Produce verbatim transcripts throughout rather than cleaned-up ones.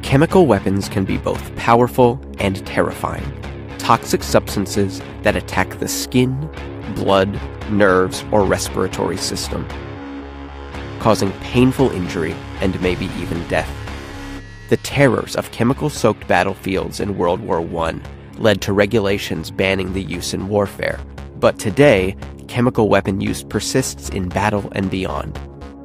Chemical weapons can be both powerful and terrifying. Toxic substances that attack the skin, blood, nerves, or respiratory system, causing painful injury and maybe even death. The terrors of chemical-soaked battlefields in World War One led to regulations banning the use in warfare, but today, chemical weapon use persists in battle and beyond.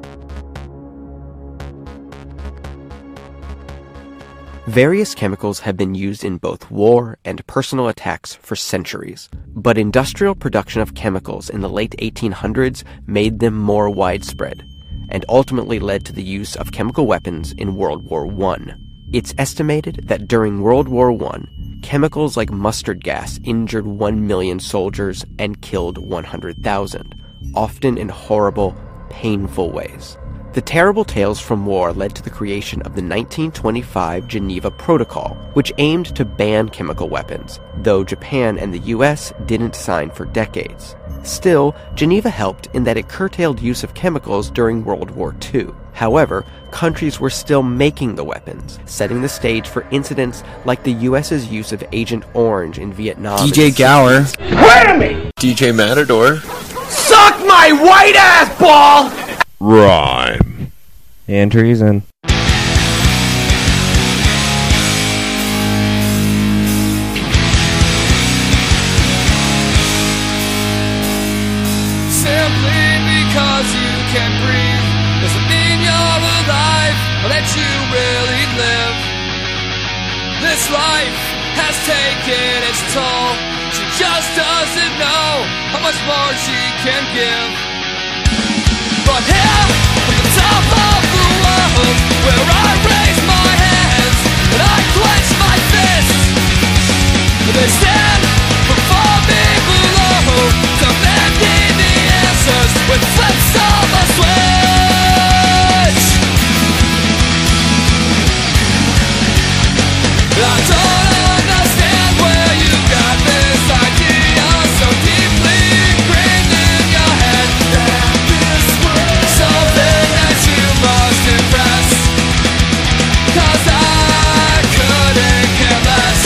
Various chemicals have been used in both war and personal attacks for centuries, but industrial production of chemicals in the late eighteen hundreds made them more widespread, and ultimately led to the use of chemical weapons in World War One. It's estimated that during World War One, chemicals like mustard gas injured one million soldiers and killed one hundred thousand, often in horrible, painful ways. The terrible tales from war led to the creation of the nineteen twenty-five Geneva Protocol, which aimed to ban chemical weapons, though Japan and the U S didn't sign for decades. Still, Geneva helped in that it curtailed use of chemicals during World War Two. However, countries were still making the weapons, setting the stage for incidents like the U S's use of Agent Orange in Vietnam. D J Gower. Whammy! D J Matador. Suck my white ass ball! Rhyme. And treason. Simply because you can breathe doesn't mean you're alive or that you really live. This life has taken its toll. She just doesn't know how much more she can give. But here, from the top of the world, where I raise my hands and I clench my fists, they stand before me below, demanding the answers with flips of a switch. I don't understand where you got this idea so deeply ingrained in your head. Something that you must impress, 'cause I couldn't care less.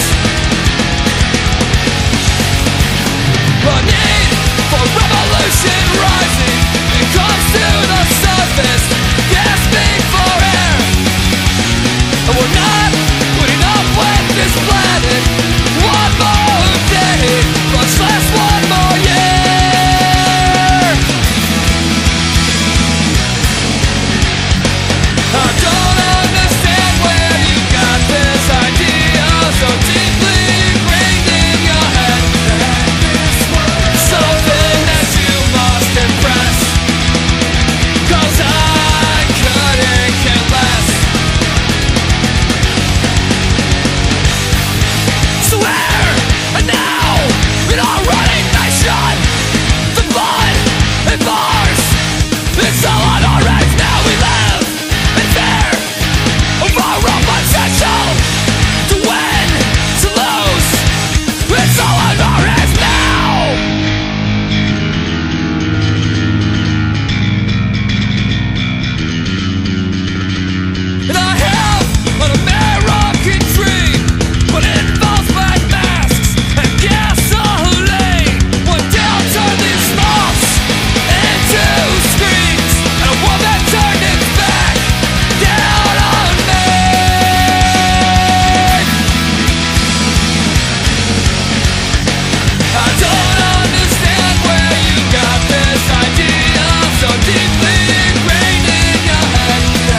The need for revolution rising, it comes to the surface, gasping for air. And we're not putting up with this planet one more day, much less one more year. I don't understand where you got this idea so deeply ingrained in your head. Something that you must impress, 'cause I couldn't care less. Swear, and now, in our running nation, the blood and bars, it's all on our heads. Now we live in fear of our own potential to win, to lose. It's all on our heads now. And I have an American dream, but it involves black masks and gasoline. One day I'll turn these mobs into screens, and a world that turned its back down on me. I don't understand where you got this idea so deeply ingrained in your head.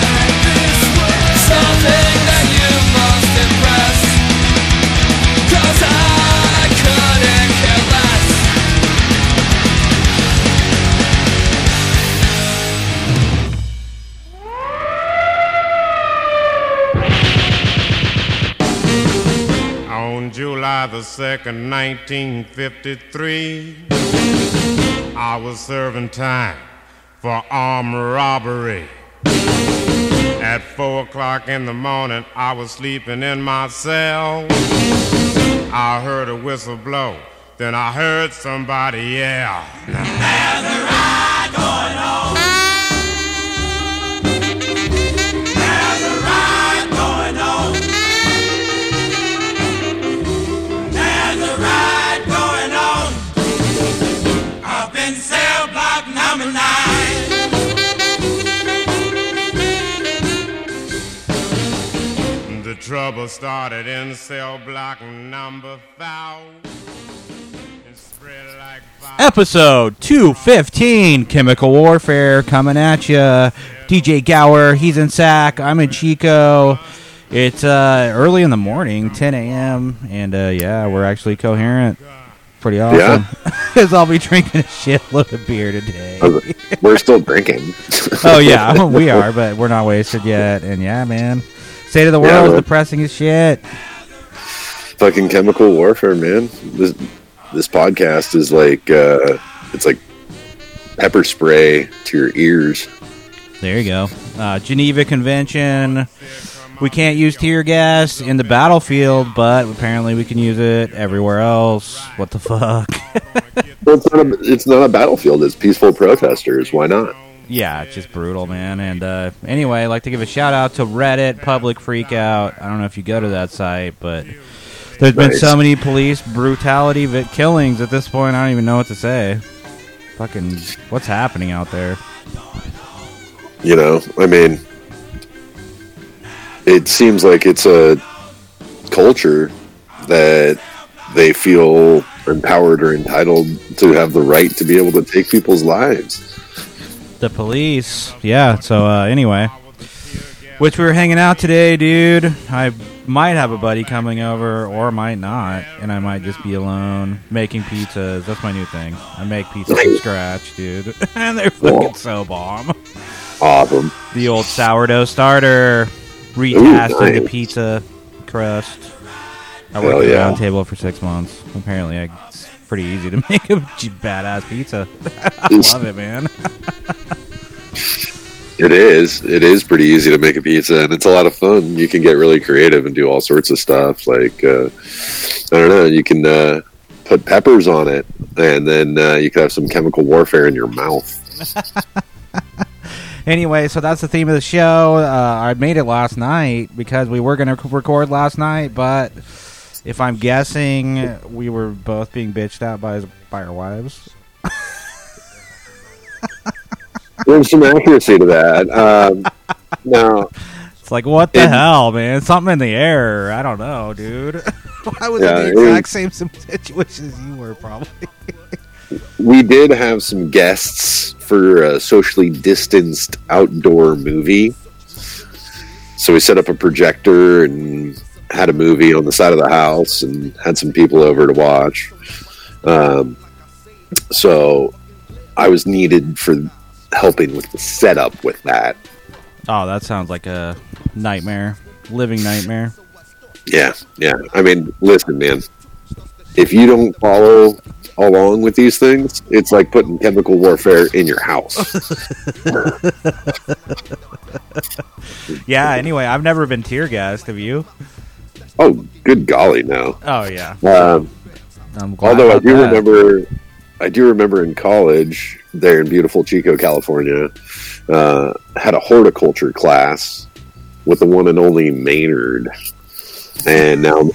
Something that you must impress, 'cause I couldn't care less. On July the second, nineteen fifty-three, I was serving time for armed robbery. At four o'clock in the morning, I was sleeping in my cell. I heard a whistle blow, then I heard somebody yell. There's a ride going on. There's a ride going on. trouble started in cell block number five. It spread like fire. Episode two fifteen, Chemical Warfare, coming at ya. D J Gower, he's in Sac, I'm in Chico. It's uh, early in the morning, ten a.m., and uh, yeah, we're actually coherent. Pretty awesome. Because yeah. I'll be drinking a shitload of beer today. We're still drinking. Oh, yeah, we are, but we're not wasted yet. And yeah, man, state of the world yeah, is depressing as shit. Fucking Chemical Warfare, man. This this podcast is like, uh, it's like pepper spray to your ears. There you go. Uh, Geneva Convention. We can't use tear gas in the battlefield, but apparently we can use it everywhere else. What the fuck? Well, it's not, a, it's not a battlefield. It's peaceful protesters. Why not? Yeah, it's just brutal, man. And uh, anyway, I'd like to give a shout-out to Reddit, Public Freakout. I don't know if you go to that site, but there's been nice. so many police brutality vi- killings at this point, I don't even know what to say. Fucking, what's happening out there? You know, I mean... It seems like it's a culture that they feel empowered or entitled to have the right to be able to take people's lives. The police, yeah. So uh, anyway, which we were hanging out today, dude. I might have a buddy coming over, or might not, and I might just be alone making pizzas. That's my new thing. I make pizzas from scratch, dude, and they're fucking cool. So bomb. Awesome. The old sourdough starter. Retasting nice. the pizza crust. I worked at the round table for six months. Apparently, I, it's pretty easy to make a badass pizza. I love it, man. It is. It is pretty easy to make a pizza, and it's a lot of fun. You can get really creative and do all sorts of stuff. Like, uh, I don't know, you can uh, put peppers on it, and then uh, you can have some chemical warfare in your mouth. Anyway, so that's the theme of the show. Uh, I made it last night because we were going to record last night, but if I'm guessing, we were both being bitched out by by our wives. There's some accuracy to that. Um, no, it's like, what the it, hell, man? Something in the air. I don't know, dude. I was yeah, in the exact same situation as you were, probably. We did have some guests for a socially distanced outdoor movie. So we set up a projector and had a movie on the side of the house and had some people over to watch. Um, so I was needed for helping with the setup with that. Oh, that sounds like a nightmare. Living nightmare. Yeah, yeah. I mean, listen, man. If you don't follow along with these things, it's like putting chemical warfare in your house. Yeah, anyway, I've never been tear gassed, have you? Oh, good golly, no. Oh, yeah. Um, I'm glad although I do that. remember, I do remember in college, there in beautiful Chico, California, uh, had a horticulture class with the one and only Maynard. And now...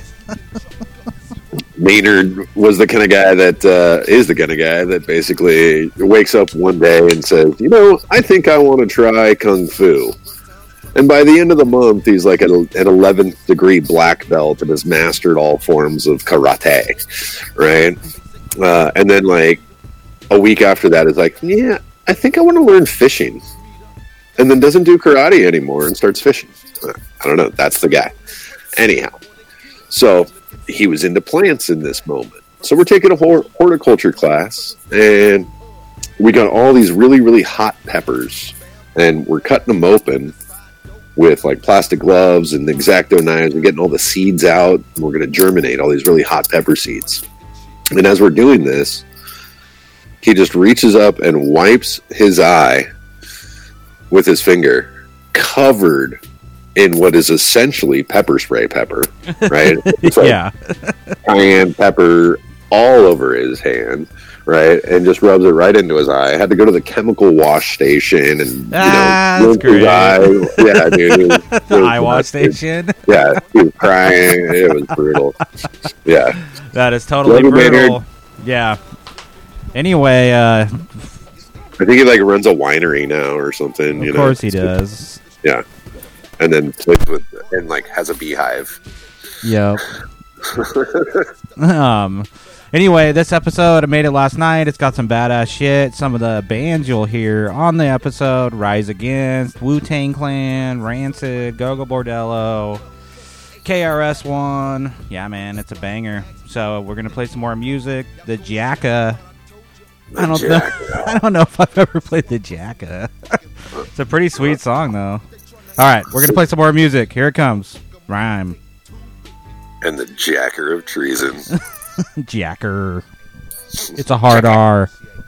Maynard was the kind of guy that uh, is the kind of guy that basically wakes up one day and says, you know, I think I want to try Kung Fu. And by the end of the month, he's like an eleventh degree black belt and has mastered all forms of karate, right? Uh, and then like a week after that is like, yeah, I think I want to learn fishing. And then doesn't do karate anymore and starts fishing. I don't know. That's the guy. Anyhow. So... he was into plants in this moment. So we're taking a horticulture class, and we got all these really, really hot peppers, and we're cutting them open with like plastic gloves and X-Acto knives. We're getting all the seeds out, and we're going to germinate all these really hot pepper seeds. And as we're doing this, he just reaches up and wipes his eye with his finger, covered in what is essentially pepper spray pepper, right? It's like yeah. cayenne pepper all over his hand, right? And just rubs it right into his eye. I had to go to the chemical wash station and, you ah, know, that's great. His eye. Yeah, dude. It was, it the was eye wash station? Yeah, he was crying. It was brutal. Yeah. That is totally Love brutal. Maynard. Yeah. Anyway, uh... I think he, like, runs a winery now or something. Of you course know? he does. Yeah. and then plays with and like has a beehive. Yep. um. Anyway, this episode, I made it last night. It's got some badass shit. Some of the bands you'll hear on the episode: Rise Against, Wu-Tang Clan, Rancid, Go-Go Bordello, K R S One. Yeah, man, it's a banger. So we're gonna play some more music. The Jacka. I don't know. I don't know if I've ever played the Jacka. It's a pretty sweet song, though. All right, we're gonna play some more music. Here it comes. Rhyme. And the Jacker of Treason. Jacker. It's a hard R.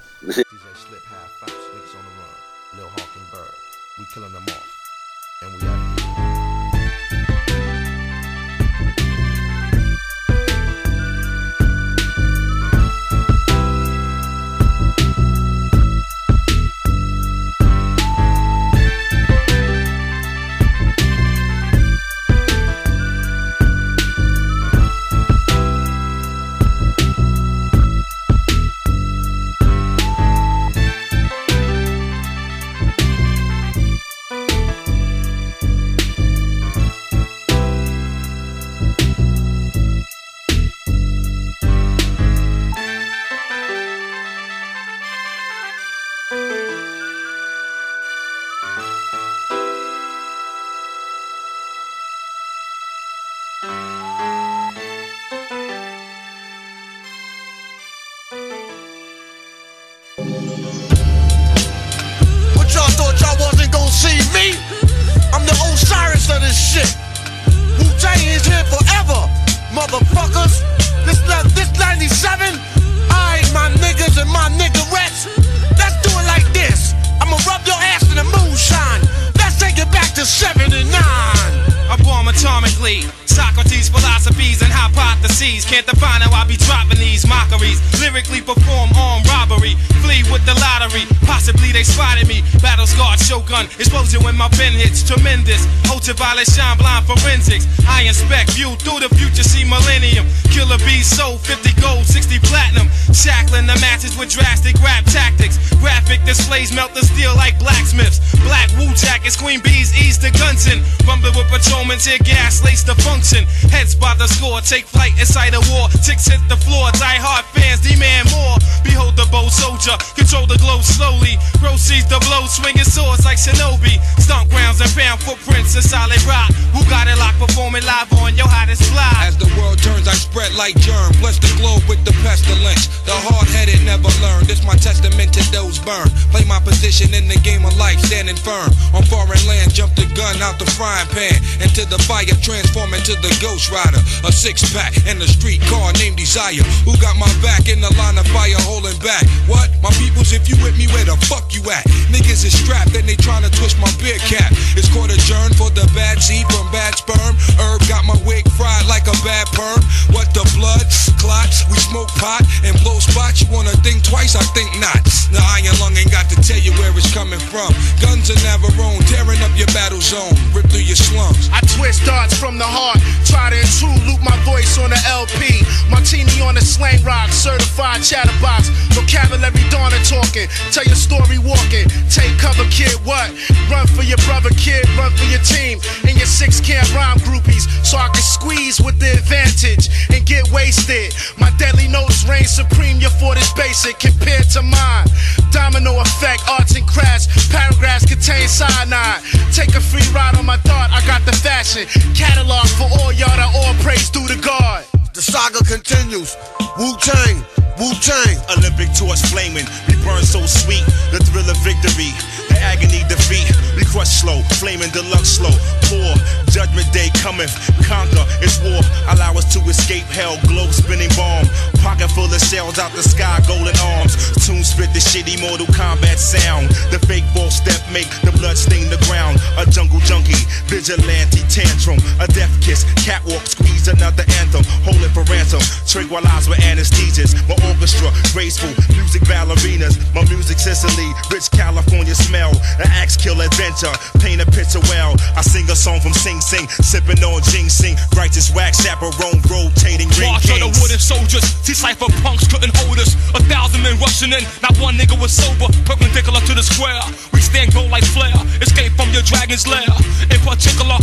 Explosion when my pen hits, tremendous. Ultraviolet shine blind forensics. I inspect, view through the future, see millennium. Killer bees sold fifty gold, sixty platinum. Shackling the matches with drastic rap tactics. Graphic displays melt the steel like blacksmiths. Black Wu jackets, queen bees ease the Gunson. Rumbling with patrolmen, tear gas, lace the function. Heads by the score, take flight inside a war. Ticks hit the floor, die hard fans demand more. Behold the bold soldier, control the glow slowly. Proceeds the blow, swinging swords like Shinobi. Stomp grounds and pound footprints in solid rock. Who got it locked, performing live on your hottest fly. As the world turns, I spread like germ. Bless the globe with the pestilence. The hard-headed never learn. This my testament to those burned. Play my position in the game of life, standing firm. On foreign land, jump the gun out the frying pan. Into the fire, transform into the Ghost Rider. A six-pack and a street car named Desire. Who got my back in the line of fire, holding back? What? My peoples, if you with me, where the fuck you at? Niggas is strapped and they tryna twist my beer cap. It's court adjourned for the bad seed from bad sperm. Herb got my wig fried like a bad perm. What the blood? Clots, we smoke pot and blow spots. You wanna think twice? I think not. The iron lung ain't got to tell you where it's coming from. Guns are never own, tearing up your battle zone. Rip through your slums. I twist darts from the heart. Try to intrude, loop my voice on the L P. Martini on the slang rock, certified chatterbox. Vocabulary Donna talking. Tell your story walking. Take cover, kid, what? Run for your brother, kid, run for your team. And your six can't rhyme groupies. So I can squeeze with the advantage and get wasted. My deadly notes reign supreme, your fort is basic compared to mine. Domino effect, arts and crafts. Paragraphs contain cyanide. Take a free ride on my thought, I got the fashion. Catalog for all y'all that all praise due to God. The saga continues. Wu-Tang, Wu-Tang. Olympic torch flaming, we burn so sweet. The thrill of victory, the agony defeat. We crush slow, flaming deluxe slow. Poor, judgment day cometh. Conquer, it's war. Allow us to escape hell, globe spinning bomb. Pocket full of shells out the sky, golden arms. Tune spit the shitty Mortal Kombat sound. The fake ball step make the blood stain the ground. A jungle junkie, vigilante tantrum. A death kiss, catwalk, squeeze another anthem. Hold it for ransom, tranquilize with anesthesias. My orchestra, graceful, music ballerinas. My music Sicily, rich California smell. An axe kill adventure, paint a picture well. I sing a song from Sing Sing, sipping on ginseng. Righteous wax, chaperone, rotating ring March kings. of the wooden soldiers, see cypher punks couldn't hold us. A thousand men rushing in, not one nigga was sober. Perpendicular to the square, we stand gold like flare. Escape from your dragon's lair. In particular,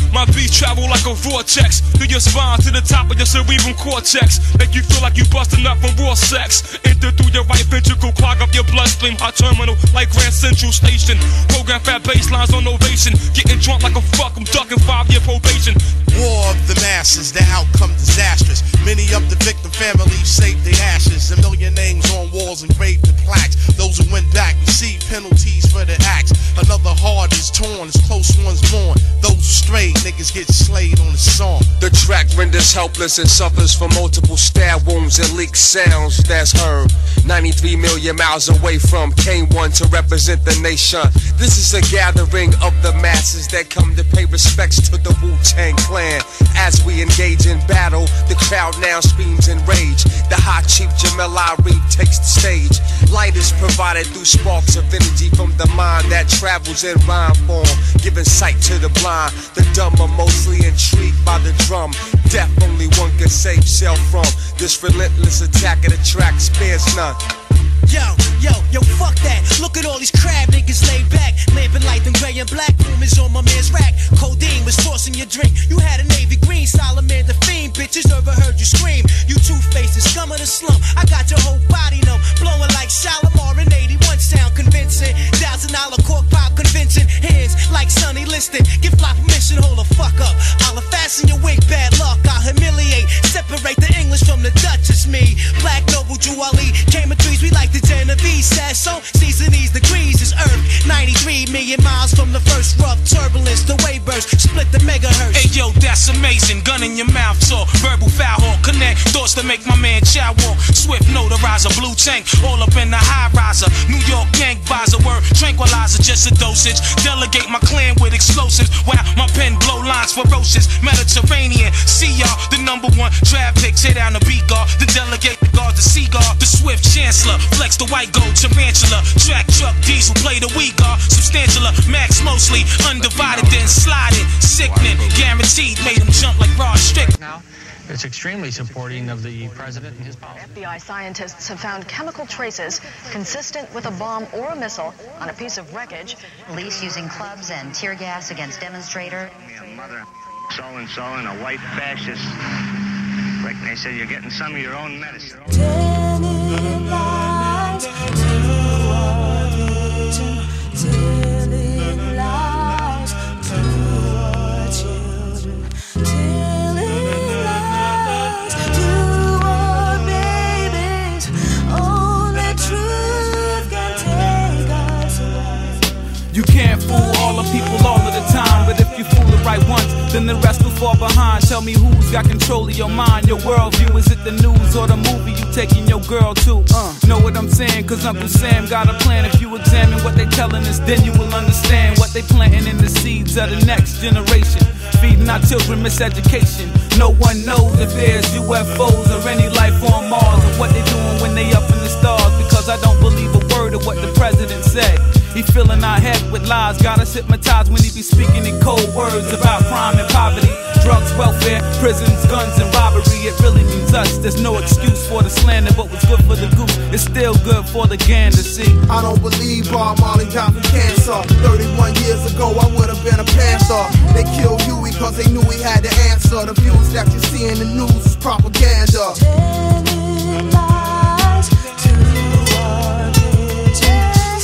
These travel like a vortex through your spine to the top of your cerebral cortex. Make you feel like you busting up from raw sex. Enter through your right ventricle, clog up your bloodstream. Hot terminal like Grand Central Station. Program fat baselines on ovation. Getting drunk like a fuck, I'm ducking five-year probation. War of the masses, the outcome disastrous. Many of the victim families saved their ashes. A million names on walls engraved in plaques. Those who went back received penalties for their acts. Another heart is torn as close ones mourn. Those who strayed, niggas get slayed on the song. The track renders helpless and suffers from multiple stab wounds and leaked sounds that's heard. ninety-three million miles away from K one to represent the nation. This is a gathering of the masses that come to pay respects to the Wu-Tang Clan. As we engage in battle, the crowd now screams in rage. The hot chief Jamel Ari takes the stage. Light is provided through sparks of energy from the mind that travels in rhyme form, giving sight to the blind. The dumb are mostly intrigued by the drum. Death only one can save self from. This relentless attack of the track spares none. Yo, yo, yo, fuck that. Look at all these crab niggas laid back. Lamping light and gray and black. Rumors on my man's rack. Codeine was forcing your drink. You had a navy green. Solomon the fiend. Bitches never heard you scream. You two-faced the scum of the slum. I got your whole body numb. Blowing like Shalimar in eighty-one sound convincing. Thousand dollar cork pop convincing. Hands like Sonny Liston. Give fly permission, hold the fuck up. I'll fasten your wig, bad luck. I'll humiliate. Separate the English from the Dutch. It's me. Black Noble Jew Ali. Came of trees. We like the Genovese. Sasso. Season these degrees is Earth. ninety-three million miles from the first rough turbulence. The wave burst. Split the megahertz. Hey yo, that's amazing. Gun in your mouth talk. Verbal foul hawk. Connect thoughts to make my man chow walk. Swift notarizer. Blue tank. All up in the high riser. New York gang visor. Word tranquilizer. Just a dosage. Delegate my clan with explosives. Wow, my pen blow lines ferocious. Mediterranean. See y'all. The number one draft pick. Tear down the beat guard. The delegate. The guard. The seagull. The swift chancellor. Flex the white gold tarantula. Track truck diesel. Play the weak guard. Substantialer. Max mostly. Undivided then sliding. Sickening. Guaranteed. Made him jump like Rod Strick. Now, it's extremely supporting of the president and his policy. F B I scientists have found chemical traces consistent with a bomb or a missile on a piece of wreckage. Police using clubs and tear gas against demonstrator. Mother, so-and-so and a white fascist. Like they said, you're getting some of your own medicine. Telling lies to our vision, telling lies to our children, telling lies to our babies. Only truth can take us away. You can't fool all the people all of the time, but if you fool the right ones, then the rest will fall behind. Tell me who's got control of your mind, your worldview. Is it the news or the movie you taking your girl to? Uh, know what I'm saying? Cause Uncle Sam got a plan. If you examine what they telling us, then you will understand what they planting in the seeds of the next generation. Feeding our children miseducation. No one knows if there's U F Os or any life on Mars, or what they doing when they up in the stars. Because I don't believe a word of what the president said. He filling our head with lies, got us hypnotized when he be speaking in cold words about crime and poverty, drugs, welfare, prisons, guns, and robbery. It really means us. There's no excuse for the slander, but what's good for the goose is still good for the gander. See, I don't believe Bob Marley died from cancer. thirty-one years ago, I would have been a panther. They killed Huey cause they knew he had the answer. The views that you see in the news is propaganda. Telling lies to our vision.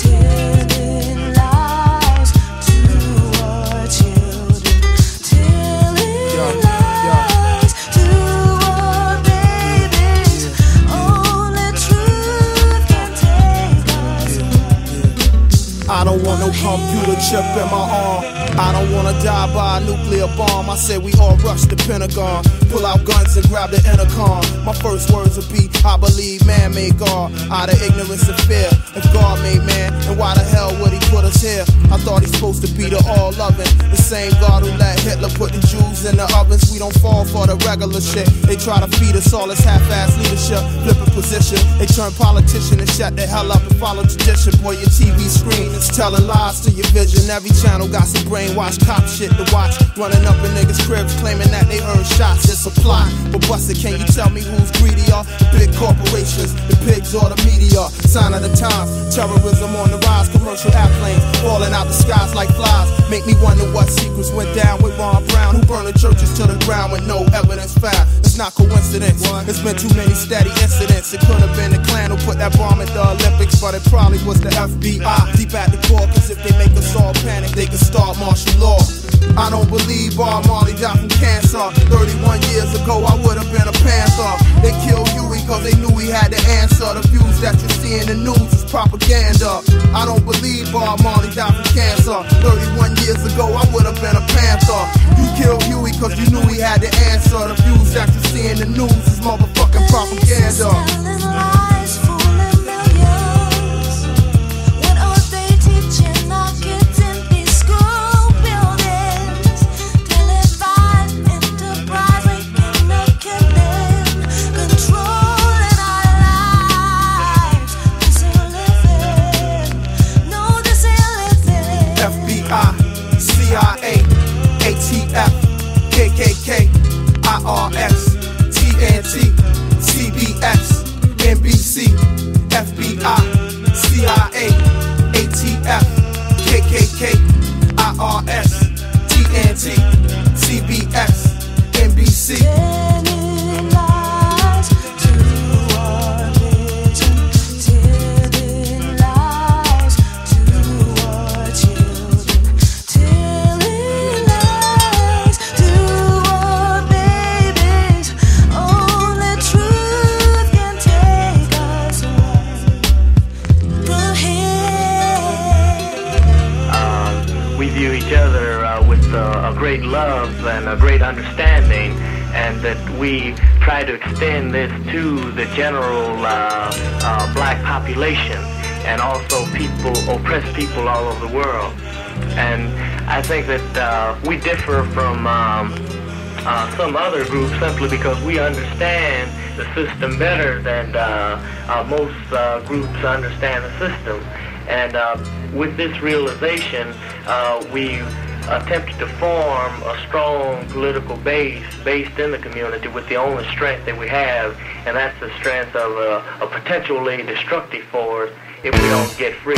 I don't want no computer chip in my arm. I don't wanna die by a nuclear bomb. I said we all rush the Pentagon, pull out guns and grab the intercom. My first words would be, I believe man made God out of ignorance and fear. If God made man, then why the hell would he put us here? I thought he's supposed to be the all-loving, the same God who let Hitler put the Jews in the ovens. We don't fall for the regular shit. They try to feed us all this half-ass leadership, flipping position. They turn politician and shut the hell up and follow tradition. Boy, your T V screen is telling lies to your vision. Every channel got some brainwash cop shit to watch. Running up in niggas' cribs claiming that they earn shots. It's a plot. But Buster, can you tell me who's greedier? The big corporations, the pigs or the media? Sign of the times, terrorism on the rise. Commercial airplanes falling out the skies like flies. Make me wonder what secrets went down with Ron Brown, who burned burning churches to the ground with no evidence found. It's not coincidence. It's been too many steady incidents. It could have been the Klan who put that bomb at the Olympics, but it probably was the F B I. Deep at the core, cause if they make us all panic, they can start martial law. I don't believe Bob Marley died from cancer. thirty-one years ago, I would have been a Panther. They killed Huey cause they knew he had the answer. The views that you see in the news is propaganda. I don't believe Bob Marley died from cancer. thirty-one years ago, I would have been a Panther. You killed Huey cause you knew he had the answer. The views that you see in the news is motherfucking propaganda. Lies fooling millions. What are they teaching our kids in these school buildings? Televised enterprise, making a killing, controlling our lives. This ain't living. No, this ain't living. F B I, C I A, A T F, K K K, I R S, T N T, C B S, N B C, F B I, C I A, A T F, K K K, I R S, T N T, C B S, N B C. Telling lies to our vision, telling lies to our children, telling lies to our babies. Only truth can take us away. Go ahead. Uh, we view each other uh, with uh, a great love and a great understanding, and that we try to extend this to the general uh, uh, black population and also people, oppressed people all over the world. And I think that uh, we differ from um, uh, some other groups simply because we understand the system better than uh, uh, most uh, groups understand the system. And uh, with this realization, uh, we attempted to form a strong political base based in the community with the only strength that we have, and that's the strength of a, a potentially destructive force if we don't get free.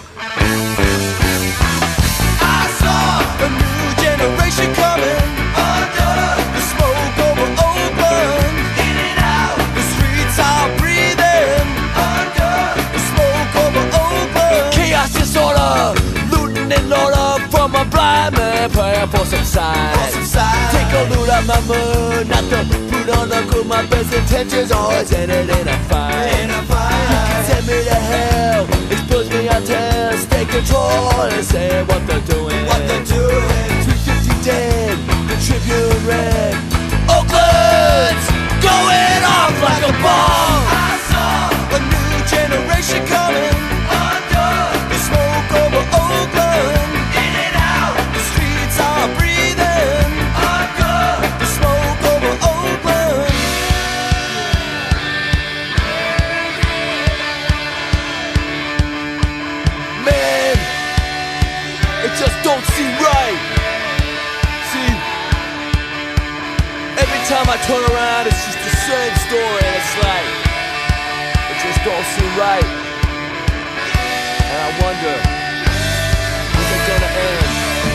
I saw a new generation coming under the smoke over Oakland. In and out, the streets are breathing under the smoke over Oakland. Chaos, disorder, looting and order from a blind man praying for some signs. Take a loot at my moon, not to put on the cool. My best intentions always ended in a fight. In a fight. You can send me to hell, expose me on test, take control and say what they're doing. What they're doing. three fifty dead, the Tribune read. Oakland's going off like a bomb. I saw a new generation coming under the smoke over Oakland. In and out, the streets are breathing under the smoke over Oakland. Man, it just don't seem right. See, every time I turn around, it's just the same story, and it's like, it just don't seem right. And I wonder, when's it gonna end?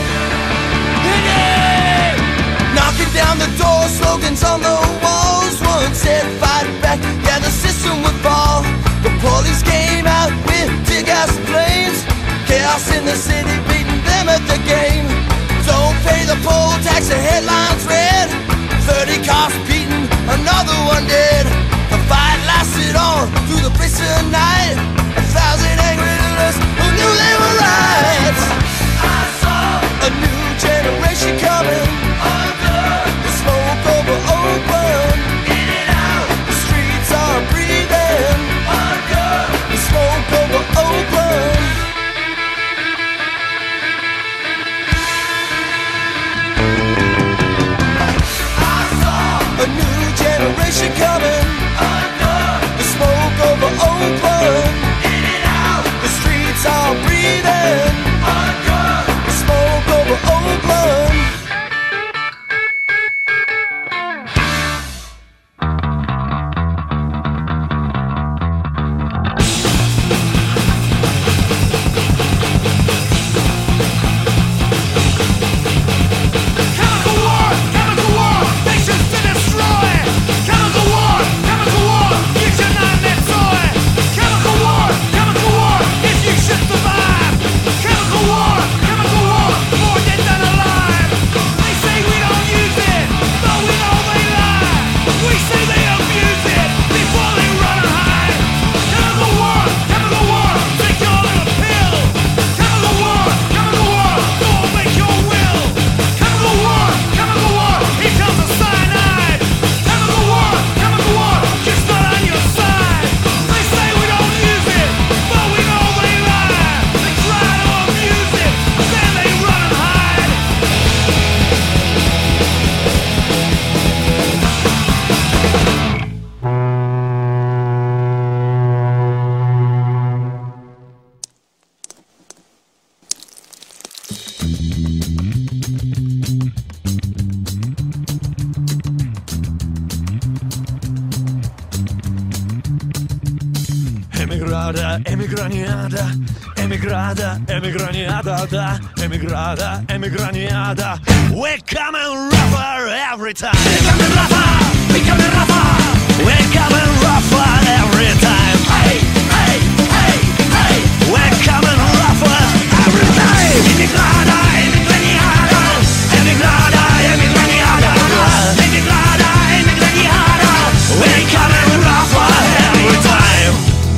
Hey! Knocking down the door, slogans on the walls. One said fight back, yeah, the system would fall. The police came out with tear gas flames. Chaos in the city, beating them at the game. Don't pay the poll tax, the headlines read. Thirty cops beaten, another one dead. The fight lasted on through the blissful night. A thousand angry leaders who knew they were right. I saw a new generation coming under the smoke over Oakland. In and out, the streets are breathing under the smoke over Oakland. I saw a new generation coming under the smoke over Oakland. Emigrada, emigraniada, emigrada, emigraniada, da, emigrada, emigraniada. We're coming rougher every time. We're coming rougher, we're coming rougher. We're coming rougher every time. Hey, hey, hey, hey. We're coming rougher every time. Emigrada, emigraniada, emigrada, emigraniada, emigrada, emigraniada. We're coming rougher every time.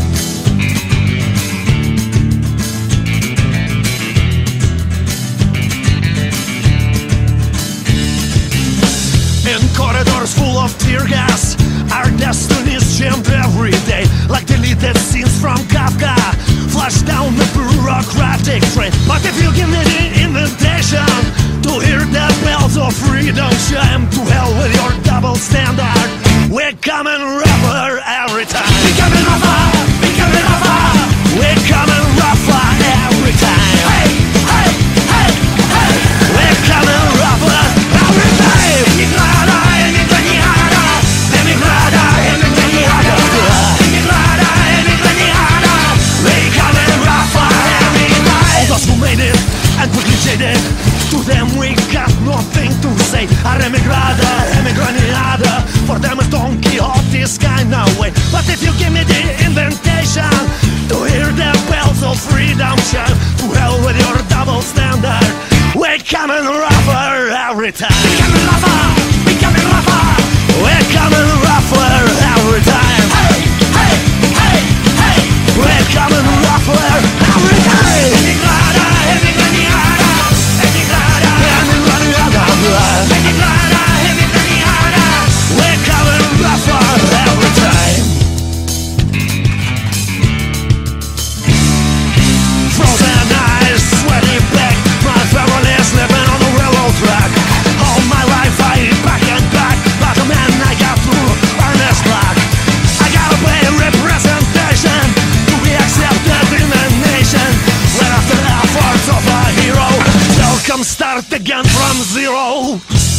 In corridors full of tear gas, our destinies jammed every day, like deleted scenes from Kafka, flash down the bureaucratic train. But if you give me the invitation to hear the bells of freedom chime, to hell with your double standard. We're coming rougher every time. We're coming rougher, we're coming rougher. We're coming rougher every time. Hey, hey, hey, hey. We're coming rougher every time. Emigrada, emigraniada, emigrada, emigraniada, emigrada, emigraniada. We're coming rougher every time. All those who made it and quickly jaded, to them we got nothing to say. Our emigrada, emigraniada, for them it's Don Quixote's kind of way. But if you give me the invitation to hear the bells of freedom chime, to hell with your double standard. We're coming rougher every time. We're coming rougher, we're coming rougher. We're coming rougher every time. Hey, hey, hey, hey. We're coming rougher every time. Emigrada, emigraniada, emigrada, emigraniada, emigrada, emigraniada. We're coming rougher every time. Frozen eyes, sweaty back, my family sleeping on the railroad track. All my life I eat back and back, but the man I got through earn his black. I gotta pay representation to be accepted in the nation. When after the efforts of a hero, they'll come start again from zero.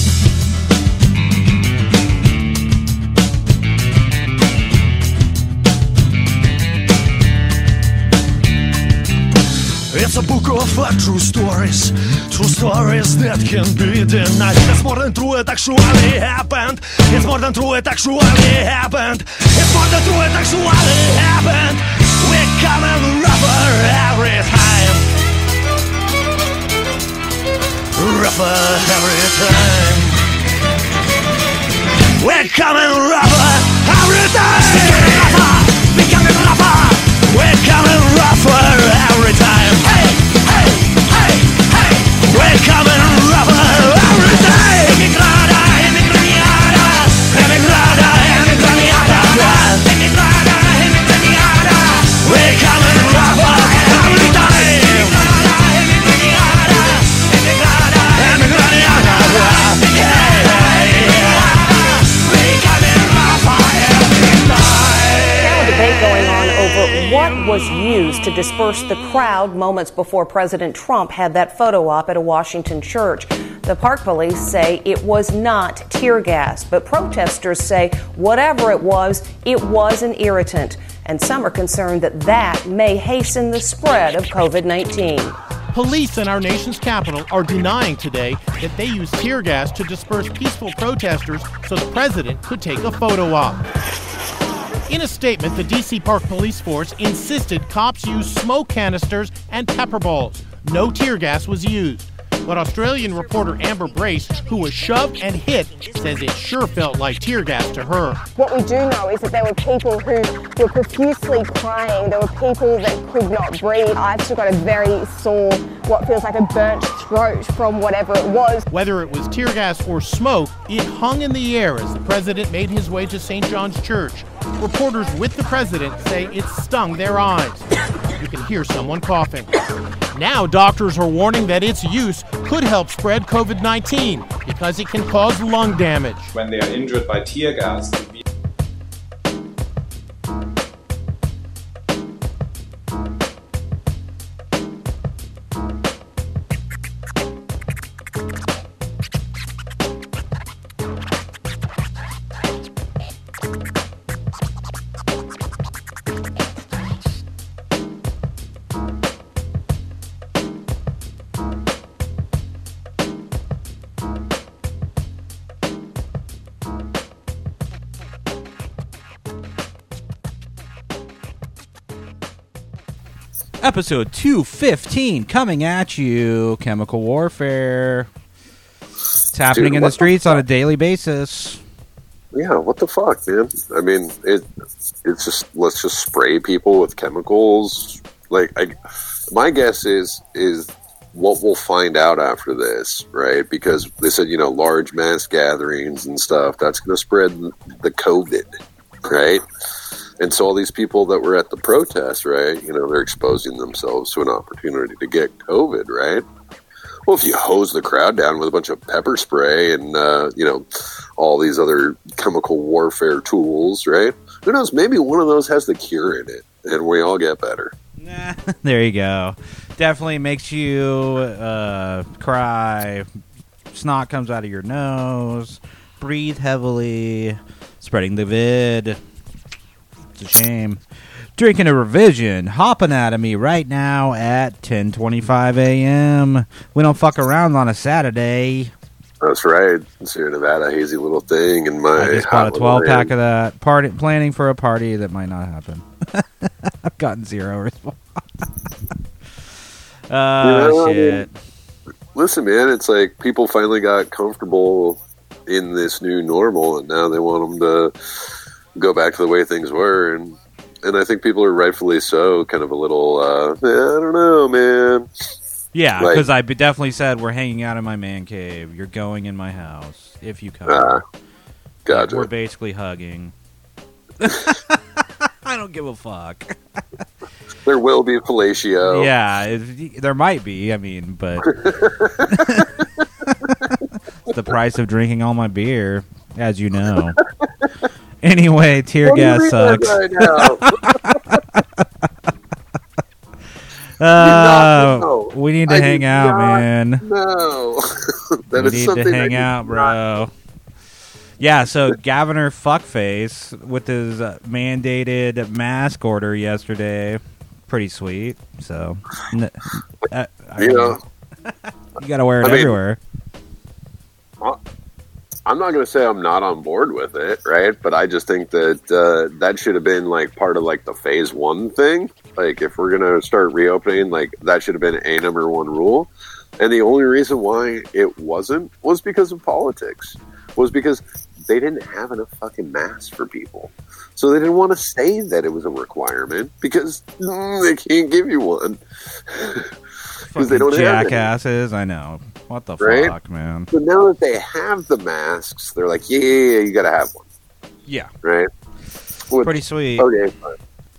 It's a book of uh, true stories, true stories that can be denied. It's more than true, it actually happened. It's more than true, it actually happened. It's more than true, it actually happened. We're coming rougher every time. Rougher every time. We're coming rougher every time. We're coming rougher. We're coming rougher every time. Hey, hey, hey, hey. We're coming rougher every time. Emigrada, emigraniada, emigrada, emigraniada, emigrada, emigraniada. We're coming rougher every time. Emigrada, emigraniada, emigrada, emigraniada. Hey, hey, hey. We're coming rougher every time. Now a debate going on over what was used to disperse the crowd moments before President Trump had that photo op at a Washington church. The Park Police say it was not tear gas, but protesters say whatever it was, it was an irritant. And some are concerned that that may hasten the spread of COVID nineteen. Police in our nation's capital are denying today that they used tear gas to disperse peaceful protesters so the president could take a photo op. In a statement, the D C Park Police Force insisted cops use smoke canisters and pepper balls. No tear gas was used. But Australian reporter Amber Brace, who was shoved and hit, says it sure felt like tear gas to her. What we do know is that there were people who were profusely crying. There were people that could not breathe. I've still got a very sore, what feels like a burnt throat from whatever it was. Whether it was tear gas or smoke, it hung in the air as the president made his way to Saint John's Church. Reporters with the president say it stung their eyes. You can hear someone coughing. Now doctors are warning that its use could help spread COVID nineteen because it can cause lung damage. When they are injured by tear gas, Episode two fifteen coming at you. Chemical warfare. It's happening Dude, in the what streets the on a daily basis. Yeah, what the fuck, man? I mean, it it's just let's just spray people with chemicals. Like, I, my guess is is what we'll find out after this, right? Because they said, you know, large mass gatherings and stuff, that's going to spread the COVID, right? And so all these people that were at the protest, right, you know, they're exposing themselves to an opportunity to get COVID, right? Well, if you hose the crowd down with a bunch of pepper spray and, uh, you know, all these other chemical warfare tools, right? Who knows? Maybe one of those has the cure in it, and we all get better. There you go. Definitely makes you uh, cry. Snot comes out of your nose. Breathe heavily. Spreading the vid. It's a shame. Drinking a revision. Hop Anatomy right now at ten twenty-five a.m. We don't fuck around on a Saturday. That's right. Sierra Nevada, hazy little thing in my. I just bought a twelve pack of that. Party, planning for a party that might not happen. I've gotten zero response. Oh, You know, I shit. mean, listen, man, it's like people finally got comfortable in this new normal, and now they want them to go back to the way things were, and and I think people are rightfully so kind of a little, uh, I don't know, man. Yeah, Like- because I be- definitely said we're hanging out in my man cave. You're going in my house if you come. Ah, gotcha. Like, we're basically hugging. I don't give a fuck. There will be fellatio. Yeah, it, there might be. I mean, but the price of drinking all my beer, as you know. Anyway, tear What do you gas mean sucks. right now? Uh, know. we need to I hang do out, not man. No. That we is need something to I hang do out, bro. Yeah, so Governor Fuckface with his uh, mandated mask order yesterday, pretty sweet. So, n- uh, I You mean, know, you got to wear it I mean, everywhere. I'm not going to say I'm not on board with it, right? But I just think that uh, that should have been like part of like the phase one thing. Like if we're going to start reopening, like that should have been a number one rule. And the only reason why it wasn't was because of politics. Was because they didn't have enough fucking masks for people. So they didn't want to say that it was a requirement because mm, they can't give you one. Because they don't have any. Jackasses, I know. What the Right? fuck, man? So now that they have the masks, they're like, yeah, yeah, yeah, you got to have one. Yeah. Right? Which- Pretty sweet. Okay, fine.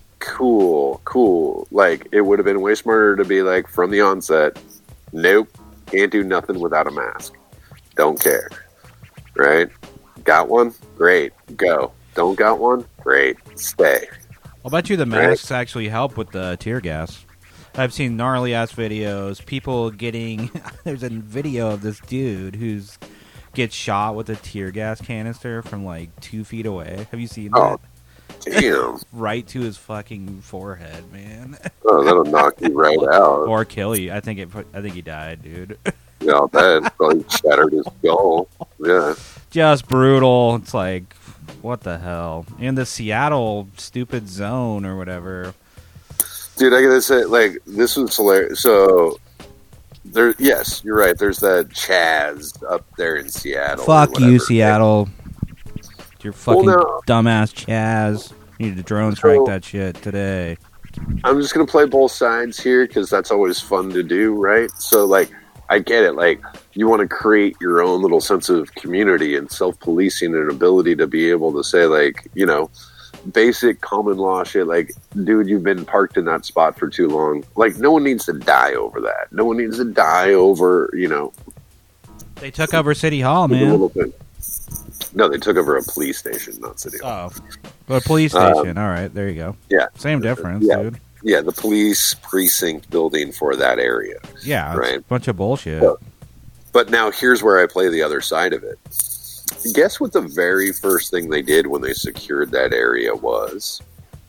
Cool, cool. Like, it would have been way smarter to be like, from the onset, nope, can't do nothing without a mask. Don't care. Right? Got one? Great. Go. Don't got one? Great. Stay. I'll bet you the Right? masks actually help with the tear gas. I've seen gnarly ass videos. People getting there's a video of this dude who's gets shot with a tear gas canister from like two feet away. Have you seen Oh, that? damn. Right to his fucking forehead, man. Oh, that'll knock you right out. Or kill you. I think it. I think he died, dude. Yeah, I'll bet. Probably shattered his skull. Yeah. Just brutal. It's like, what the hell? In the Seattle stupid zone or whatever. Dude, I gotta say, like, this was hilarious. So, there, yes, you're right. There's that Chaz up there in Seattle. or Fuck you, whatever. Seattle. Your fucking Well, dumbass Chaz. Needed to drone strike So- that shit today. I'm just gonna play both sides here because that's always fun to do, right? So, like, I get it. Like, you want to create your own little sense of community and self-policing and ability to be able to say, like, you know, basic common law shit. Like, dude, you've been parked in that spot for too long. Like, no one needs to die over that. No one needs to die over, you know. They took over City Hall, the man. little thing. No, they took over a police station, not city hall. Oh, a police Um, station. All right, there you go. Yeah. Same difference, yeah. dude. Yeah, the police precinct building for that area. Yeah, it's Right. a bunch of bullshit. But, but now here's where I play the other side of it. Guess what the very first thing they did when they secured that area was?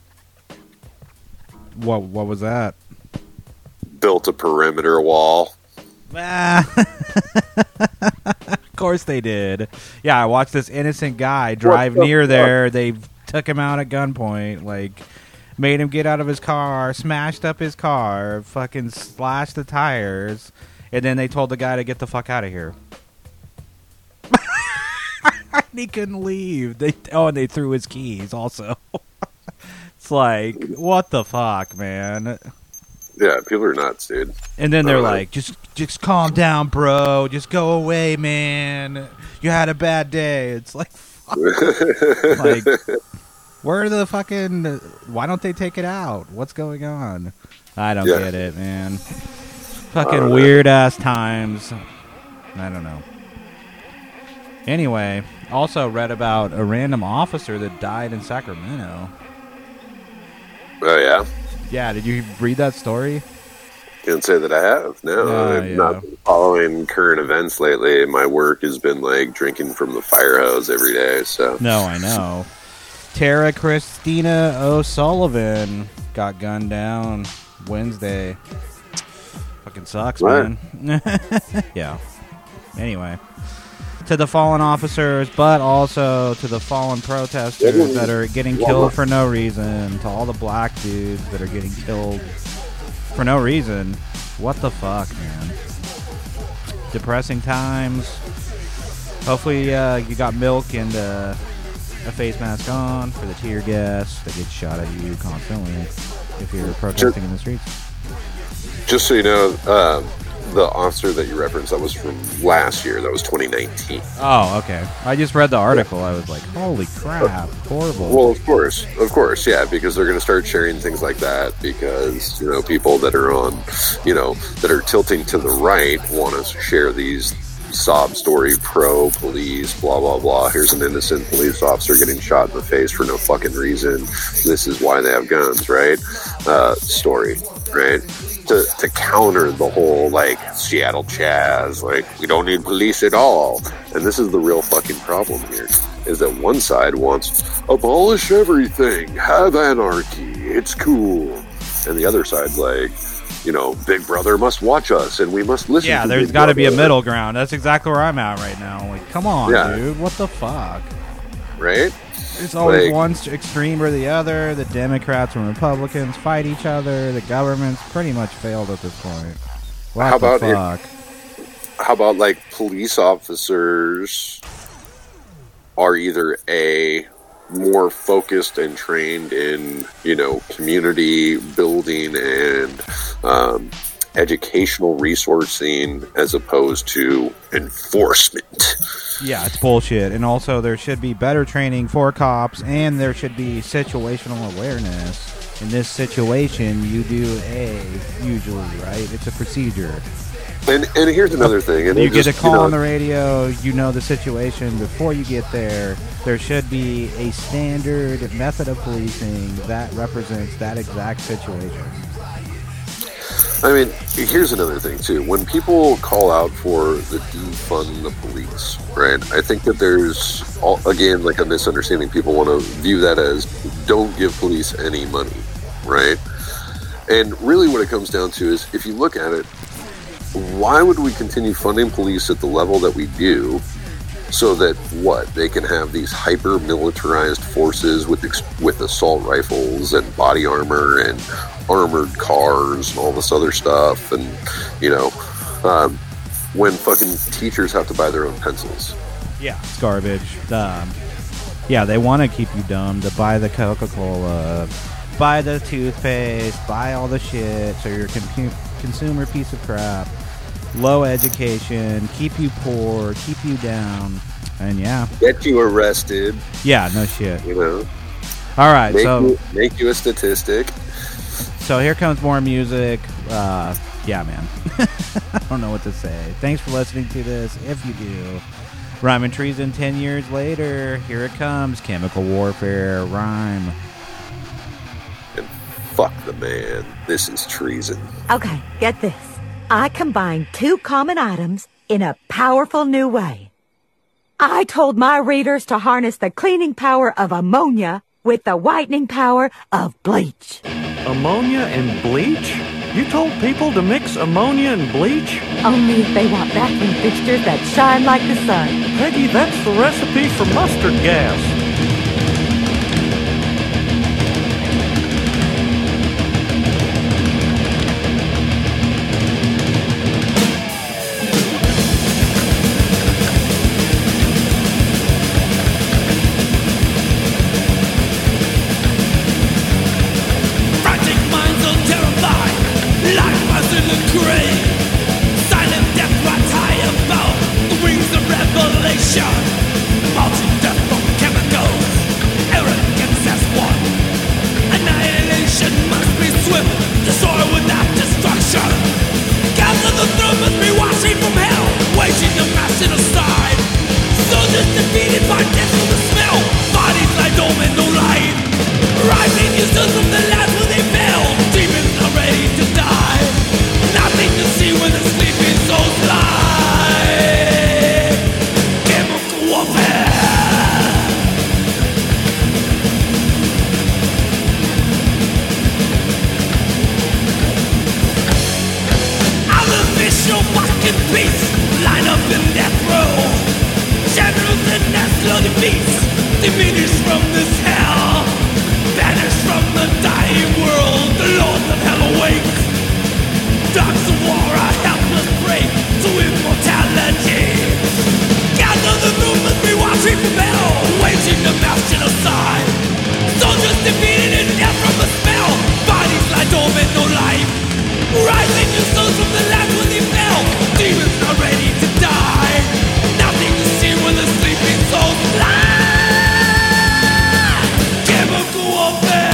What? What was that? Built a perimeter wall. Ah. Of course they did. Yeah, I watched this innocent guy drive the near fuck? there. They took him out at gunpoint. Like, made him get out of his car, smashed up his car, fucking slashed the tires, and then they told the guy to get the fuck out of here. He couldn't leave. They oh, and they threw his keys also. It's like, what the fuck, man? Yeah, people are nuts, dude. And then they're Uh, like, just just calm down, bro. Just go away, man. You had a bad day. It's like, fuck. Like, where are the fucking... Why don't they take it out? What's going on? I don't Yeah. get it, man. Fucking weird-ass times. I don't know. Anyway, also read about a random officer that died in Sacramento. Oh, yeah? Yeah, did you read that story? Can't say that I have. No, Yeah, I've yeah. not been following current events lately. My work has been like drinking from the fire hose every day. So No, I know. Tara Christina O'Sullivan got gunned down Wednesday. Fucking sucks, What? man. Yeah. Anyway. To the fallen officers, but also to the fallen protesters that are getting killed for no reason. To all the black dudes that are getting killed for no reason. What the fuck, man? Depressing times. Hopefully uh, you got milk and uh, a face mask on for the tear gas that gets shot at you constantly if you're protesting in the streets. just so you know, um, the officer that you referenced, that was from last year. That was twenty nineteen. Oh, okay. I just read the article. I was like, holy crap, horrible. Well, of course, of course, yeah, because they're going to start sharing things like that because, you know, people that are on, you know, that are tilting to the right want to share these sob story, pro police, blah, blah, blah. Here's an innocent police officer getting shot in the face for no fucking reason. This is why they have guns, right? Uh, story, right? To, to counter the whole, like, Seattle Chaz, like, we don't need police at all. And this is the real fucking problem here, is that one side wants, abolish everything, have anarchy, it's cool. And the other side's like, you know, Big Brother must watch us, and we must listen Yeah, to there's Big got to be a Brother. middle ground. That's exactly where I'm at right now. Like, come on, Yeah. dude. What the fuck? Right? It's always Like- one st- extreme or the other. The Democrats and Republicans fight each other. The government's pretty much failed at this point. What How the about if- fuck? How about, like, police officers are either A, more focused and trained in, you know, community building and um, educational resourcing as opposed to enforcement. Yeah, it's bullshit. And also, there should be better training for cops, and there should be situational awareness. In this situation, you do A, usually, right? It's a procedure. And and here's another thing. And You it get a just, call you know, on the radio, you know the situation before you get there. There should be a standard method of policing that represents that exact situation. I mean, here's another thing, too. When people call out for the defund the police, right, I think that there's, all, again, like a misunderstanding. People want to view that as don't give police any money, right? And really what it comes down to is, if you look at it, why would we continue funding police at the level that we do so that, what, they can have these hyper-militarized forces with ex- with assault rifles and body armor and armored cars and all this other stuff, and, you know, um, when fucking teachers have to buy their own pencils. Yeah, it's garbage. Um, yeah, they want to keep you dumb to buy the Coca-Cola, buy the toothpaste, buy all the shit, so you're a compu- consumer piece of crap. Low education, keep you poor, keep you down, and yeah. Get you arrested. Yeah, no shit. You know. All right, make so you, make you a statistic. so here comes more music. Uh, yeah, man. I don't know what to say. Thanks for listening to this. If you do, Rhyme and Treason ten years later. Here it comes. Chemical Warfare. Rhyme. And fuck the man. This is treason. Okay, get this. I combined two common items in a powerful new way. I told my readers to harness the cleaning power of ammonia with the whitening power of bleach. Ammonia and bleach? You told people to mix ammonia and bleach? Only if they want vacuum fixtures that shine like the sun. Peggy, that's the recipe for mustard gas. feast, diminished from this hell, banished from the dying world, the lords of hell awake. Dogs of war are helpless prey to immortality. Gather the room as we watching from hell, waging the mass genocide. Soldiers defeated in death from the spell, bodies lie dormant, no life. Rising your souls from the land where they fell, demons are ready to die. Nothing to see when the sleeping souls lie. Chemical warfare.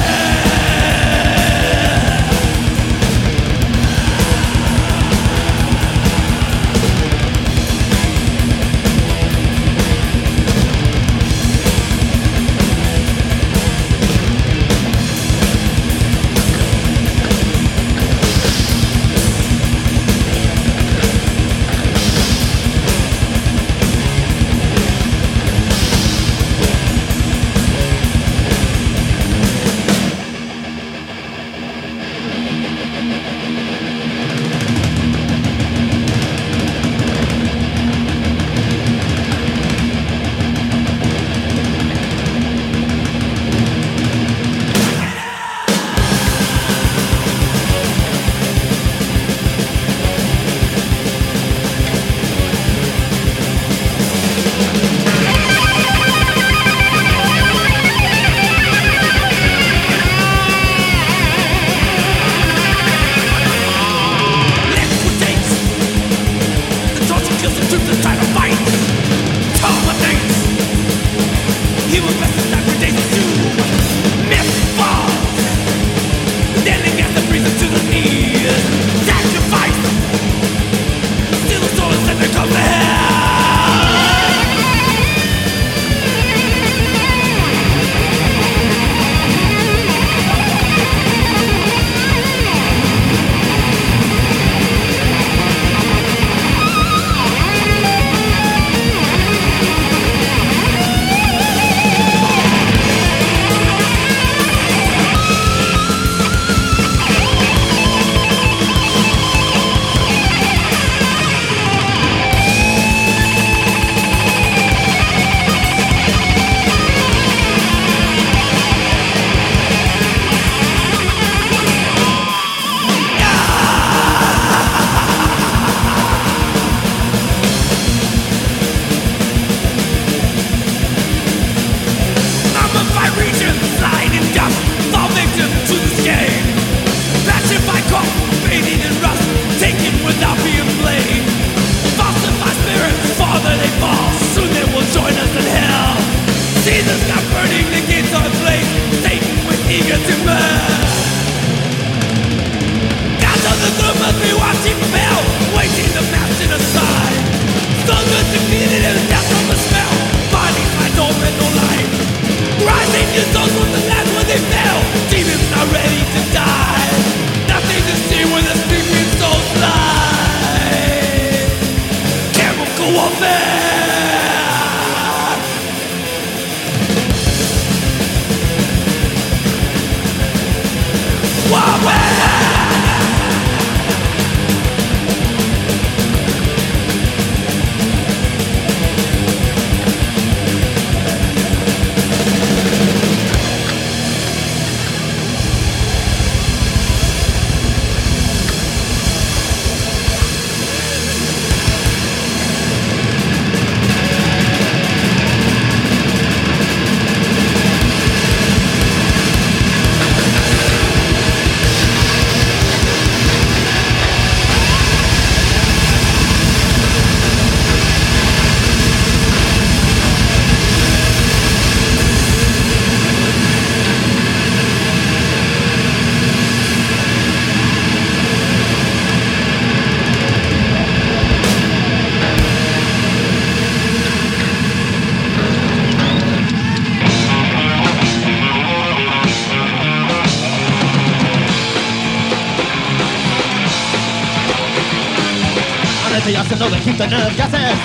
to know they keep the nerve gases.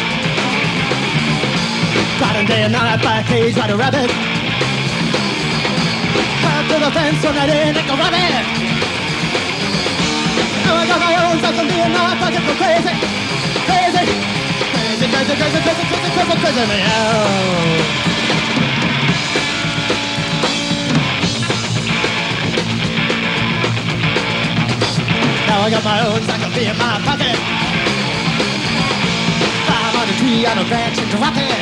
Riding day and night by a cage like a rabbit. Up to the fence on that end like a rabbit. Now I got my own stuff to me and now I fucking go crazy. Crazy. Crazy, crazy, crazy, crazy, crazy, crazy, crazy, crazy, man. my own, so I can be in my pocket. I'm on a tree, on a branch, and drop it.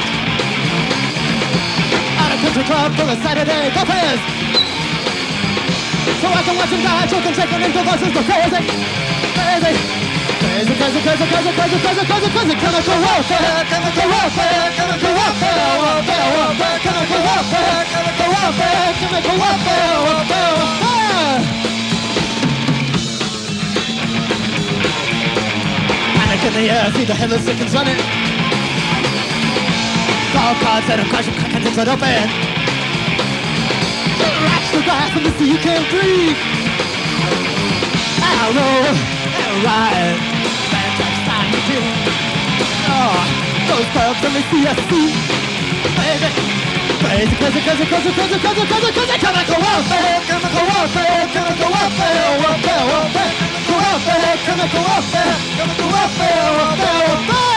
At a country club full of Saturday golfers. So I can watch them die, choking, shaking, and convulsions go crazy. Crazy. Crazy, crazy, crazy, crazy, crazy, crazy, crazy, crazy. Chemical warfare, chemical warfare, chemical warfare, warfare, warfare, chemical warfare, chemical warfare, chemical warfare, warfare, warfare. Panic in the air, see the headless chickens running. Call cards and I'm crashing, cracking things wide open. Rats the grass and the sea you can't breathe. Arrow, and ride. Fantastic time to do. Oh, those birds and the C S C. Crazy, crazy, crazy, crazy, crazy, crazy, crazy, crazy, crazy. Chemical warfare, chemical warfare, chemical warfare, warfare, warfare, chemical warfare, chemical warfare, chemical warfare, warfare, warfare.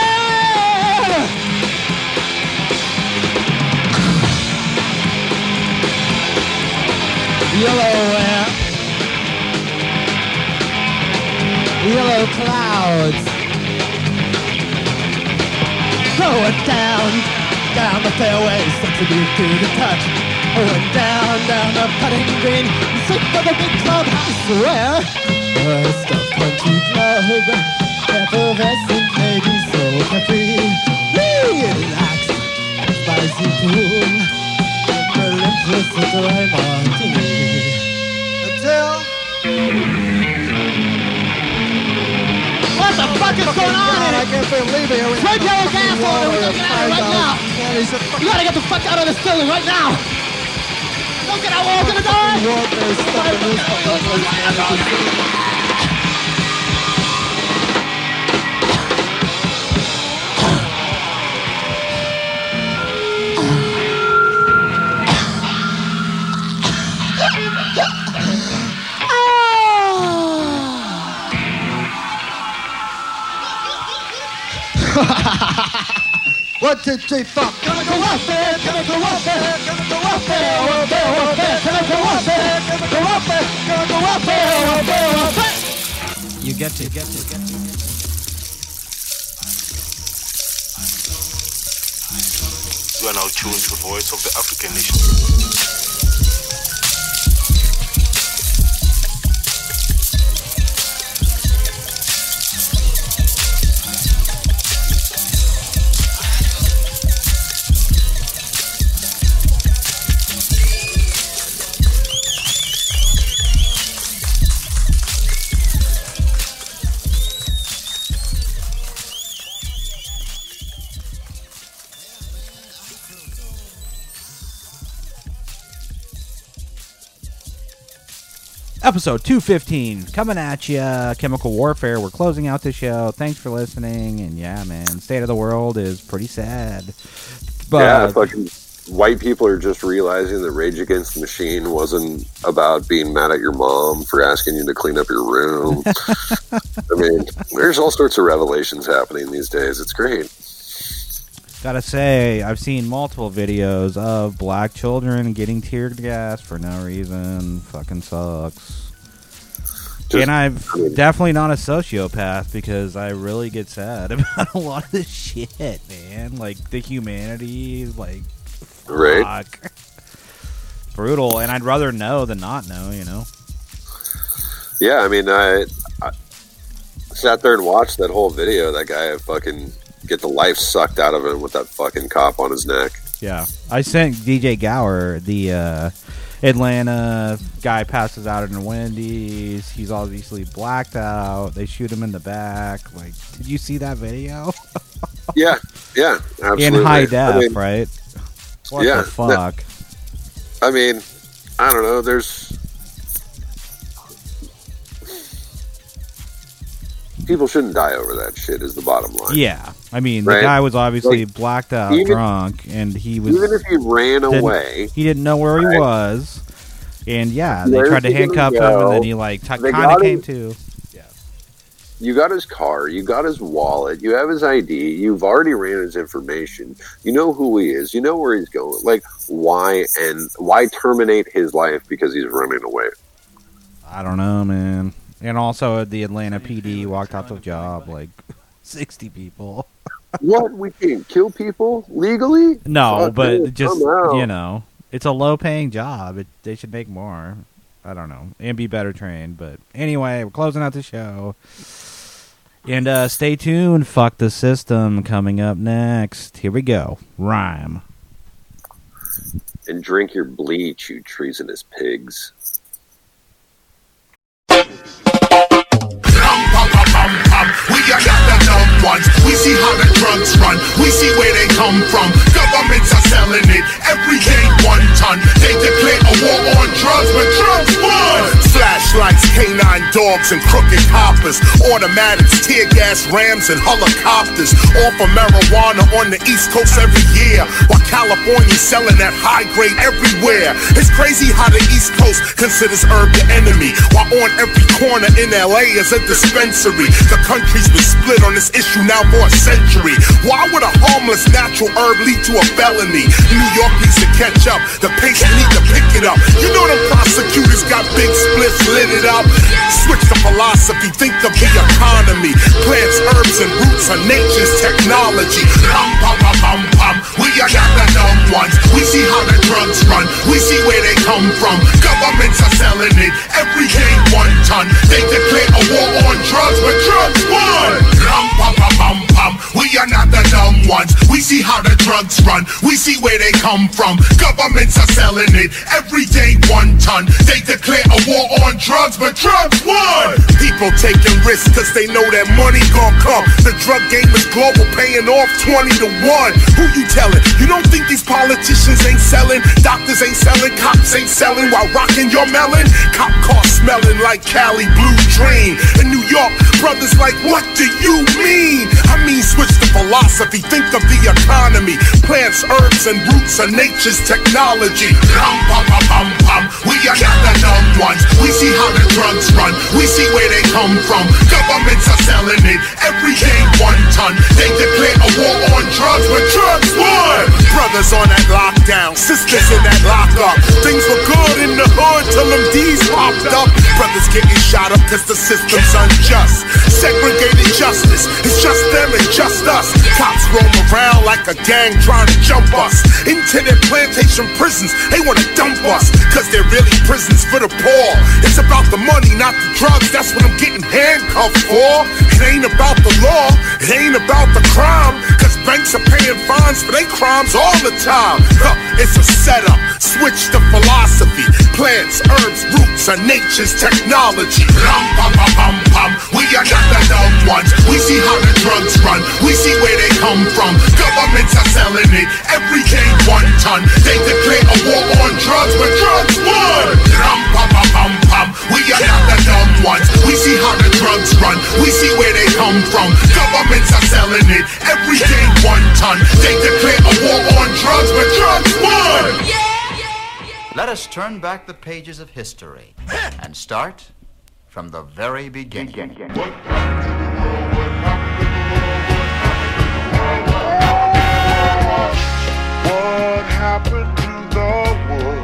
Yellow air, yellow clouds, going down, down the fairway, sensitive to the touch. Going down, down the putting green, sick of a big club, I swear. First of twenty club, effervescent, maybe so carefree. Relax, spicy pool, relentless as a martini. Until what the fuck is going on in it? I can't believe it. Straight yellow gas on it. We gotta get out of here right now. You gotta get the fuck out of this building right now. Don't get out. We're all gonna die. One, two, three, four. Chemical warfare, chemical warfare, chemical warfare, warfare, warfare, chemical warfare, chemical warfare, chemical warfare, warfare, warfare. You get to, get to, get to. You are now tuned to the voice of the African nation. Episode two fifteen coming at you. Chemical Warfare. We're closing out the show. Thanks for listening. And yeah, man, state of the world is pretty sad. But yeah, fucking white people are just realizing that Rage Against the Machine wasn't about being mad at your mom for asking you to clean up your room. I mean, there's all sorts of revelations happening these days. It's great. Gotta say, I've seen multiple videos of black children getting tear gassed for no reason. Fucking sucks. Just, and I'm I mean, definitely not a sociopath because I really get sad about a lot of this shit, man. Like, the humanity, like, right? Fuck. Brutal, and I'd rather know than not know, you know? Yeah, I mean, I, I sat there and watched that whole video. That guy fucking... get the life sucked out of him with that fucking cop on his neck. Yeah. I sent D J Gower, the uh, Atlanta guy passes out in a Wendy's. He's obviously blacked out. They shoot him in the back. Like, did you see that video? yeah. Yeah. Absolutely. In high def, I mean, right? What yeah, the fuck? That, I mean, I don't know. There's... people shouldn't die over that shit is the bottom line. Yeah. I mean, right? The guy was obviously like, blacked out, even, drunk, and he was... even if he ran away... He didn't know where right? he was. And, yeah, they Where's tried to handcuff him, and then he, like, t- kind of came to. Yeah. You got his car. You got his wallet. You have his I D. You've already ran his information. You know who he is. You know where he's going. Like, why and why terminate his life because he's running away? I don't know, man. And also, the Atlanta P D walked off the job like sixty people. What? We can't kill people legally? No, Oh, but dude, just, somehow. you know, it's a low-paying job. It, they should make more. I don't know. And be better trained. But anyway, we're closing out the show. And uh, stay tuned. Fuck the System coming up next. Here we go. Rhyme. And drink your bleach, you treasonous pigs. We are not the dumb ones. We see how the drugs run. We see where they come from. Governments are selling it every day, one ton. They declare a war on drugs, but drugs won. Flashlights, canine dogs, and crooked coppers. Automatics, tear gas, rams, and helicopters. All for marijuana on the East Coast every year, while California's selling that high grade everywhere. It's crazy how the East Coast considers herb the enemy, while on every corner in L A is a dispensary. The country's been split on this issue now for a century. Why would a harmless natural herb lead to a felony? New York needs to catch up. The patient need to pick it up. You know them prosecutors got big splits, lit it up. Switch the philosophy, think of the economy. Plants, herbs, and roots are nature's technology. Pum, pum, pum, pum, pum. We are not the dumb ones. We see how the drugs run. We see where they come from. Governments are selling it every day, one ton. They declare a war on drugs, but drugs won. Pum, pum, pum, pum, pum. We are not the dumb ones. We see how the drugs run. We see where they come from. Governments are selling it every day, one ton. They declare a war on drugs, but drugs won. People taking risks cause they know that money gon' come. The drug game is global, paying off twenty to one. Who you telling? You don't think these politicians ain't selling? Doctors ain't selling, cops ain't selling while rocking your melon? Cop car smelling like Cali Blue Dream. In New York, brothers like, what do you mean? I mean, switch the philosophy, think of the economy. Plants, herbs, and roots are nature's technology. Pum, pum, pum, pum, pum. We are not the dumb ones. We see how the drugs run. We see where they come from. Governments are selling it every day, one ton. They declare a war on drugs, but drugs won. Brothers on that lockdown, sisters in that lockup. Things were good in the hood till them D's popped up. Brothers getting shot up cause the system's unjust. Segregated justice, it's just them and just us. Cops roam around like a gang trying to jump us into their plantation prisons. They wanna dump us cause they're really prisons for the poor. It's about the money, not the drugs. That's what I'm getting handcuffed for. It ain't about the law, it ain't about the crime, cause banks are paying fines for their crimes all the time. Huh, it's a setup, switch the philosophy. Plants, herbs, roots are nature's technology. Pum, pum, pum, pum, pum. We are not the dumb ones. We see how the drugs run. We see where they come from. Governments are selling it every day, one ton. They declare a war on drugs, but drugs won. Pum, pum, pum, pum, pum. We are not the dumb ones. We see how the drugs run. We see where they come from. Governments are selling it every day, one ton. They declare a war on drugs, but drugs won. Let us turn back the pages of history and start from the very beginning. What happened to the world?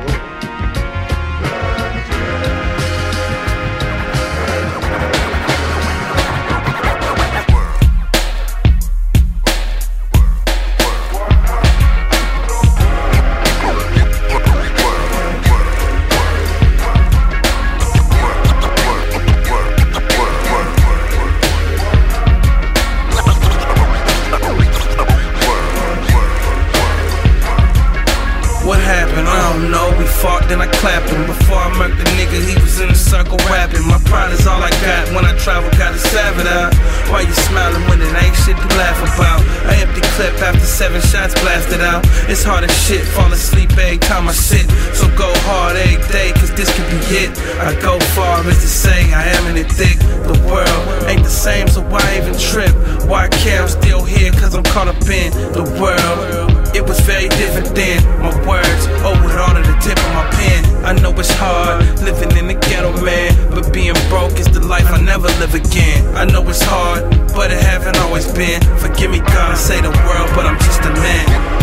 Then I clapped him. Before I murked the nigga, he was in the circle rapping. My pride is all I got. When I travel, gotta salve it out. Why you smiling when it ain't shit to laugh about? I empty clip after seven shots blasted out. It's hard as shit, fall asleep every time I sit. So go hard every day, cause this could be it. I go far as to say I am in it thick. The world ain't the same, so why even trip? Why care? I'm still here, cause I'm caught up in the world. It was very different then. My words, oh, with all of the tip of my pen. I know it's hard, living in the ghetto, man. But being broke is the life I never live again. I know it's hard, but it haven't always been. Forgive me, God, I say the world, but I'm just a man.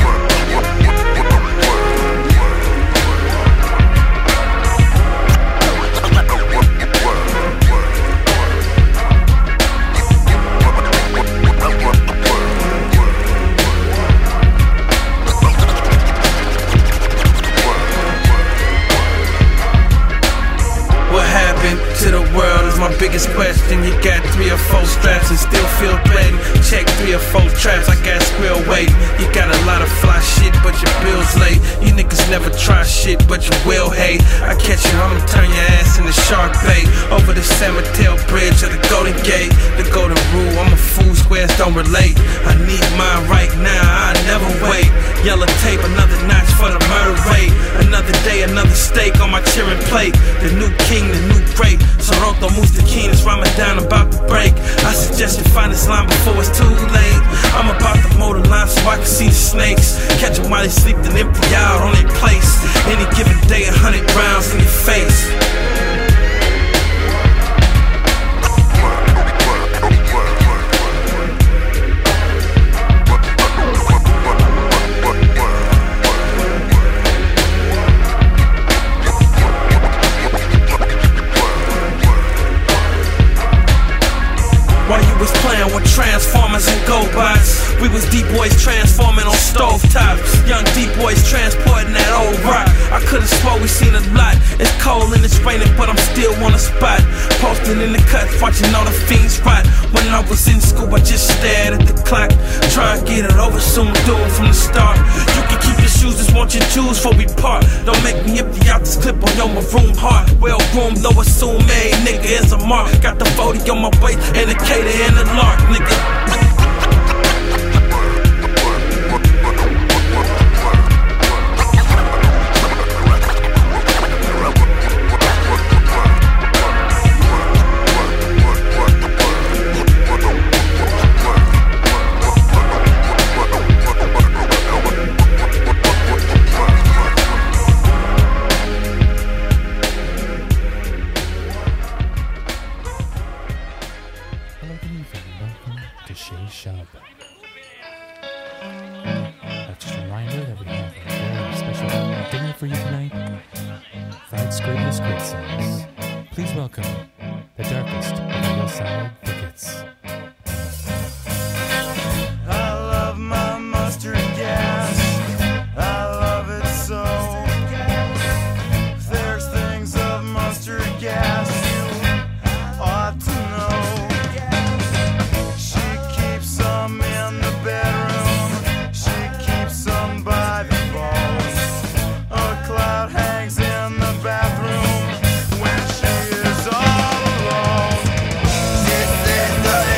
biggest question. You got three or four straps and still feel threatened. Check three or four traps, I got square weight. You got a lot of fly shit, but your bill's late. You niggas never try shit, but you will hate. I catch you, I'ma turn your ass into shark bait. Over the San Mateo Bridge or the Golden Gate. The Golden Rule, I'm a fool, squares don't relate. I need mine right now, I never wait. Yellow tape, another notch for the murder rate. Another day, another steak on my cheering plate. The new king, the new great. Soroto Mustakin, Ramadan about to break. I suggest you find this line before it's too late. I'm about to mow the line so I can see the snakes. Catch them while they sleep, then empty out on their place. Any given day, a hundred rounds in your face. With Transformers and GoBots, we was D-boys transforming on stovetops. Young D-boys transporting that old rock. I could've swore we seen a lot. It's cold and it's raining, but I'm still on the spot. Posting in the cuts, watching all the fiends rot. When I was in school, I just stared at the clock. Try and get it over soon, do it from the start. You can keep your shoes, just want your jewels before we part. Don't make me empty out this clip on your maroon heart. Well groomed, no assume made, nigga is a mark. Got the forty on my waist, and the cater and the lark, nigga. Bathroom when she is all alone. She said the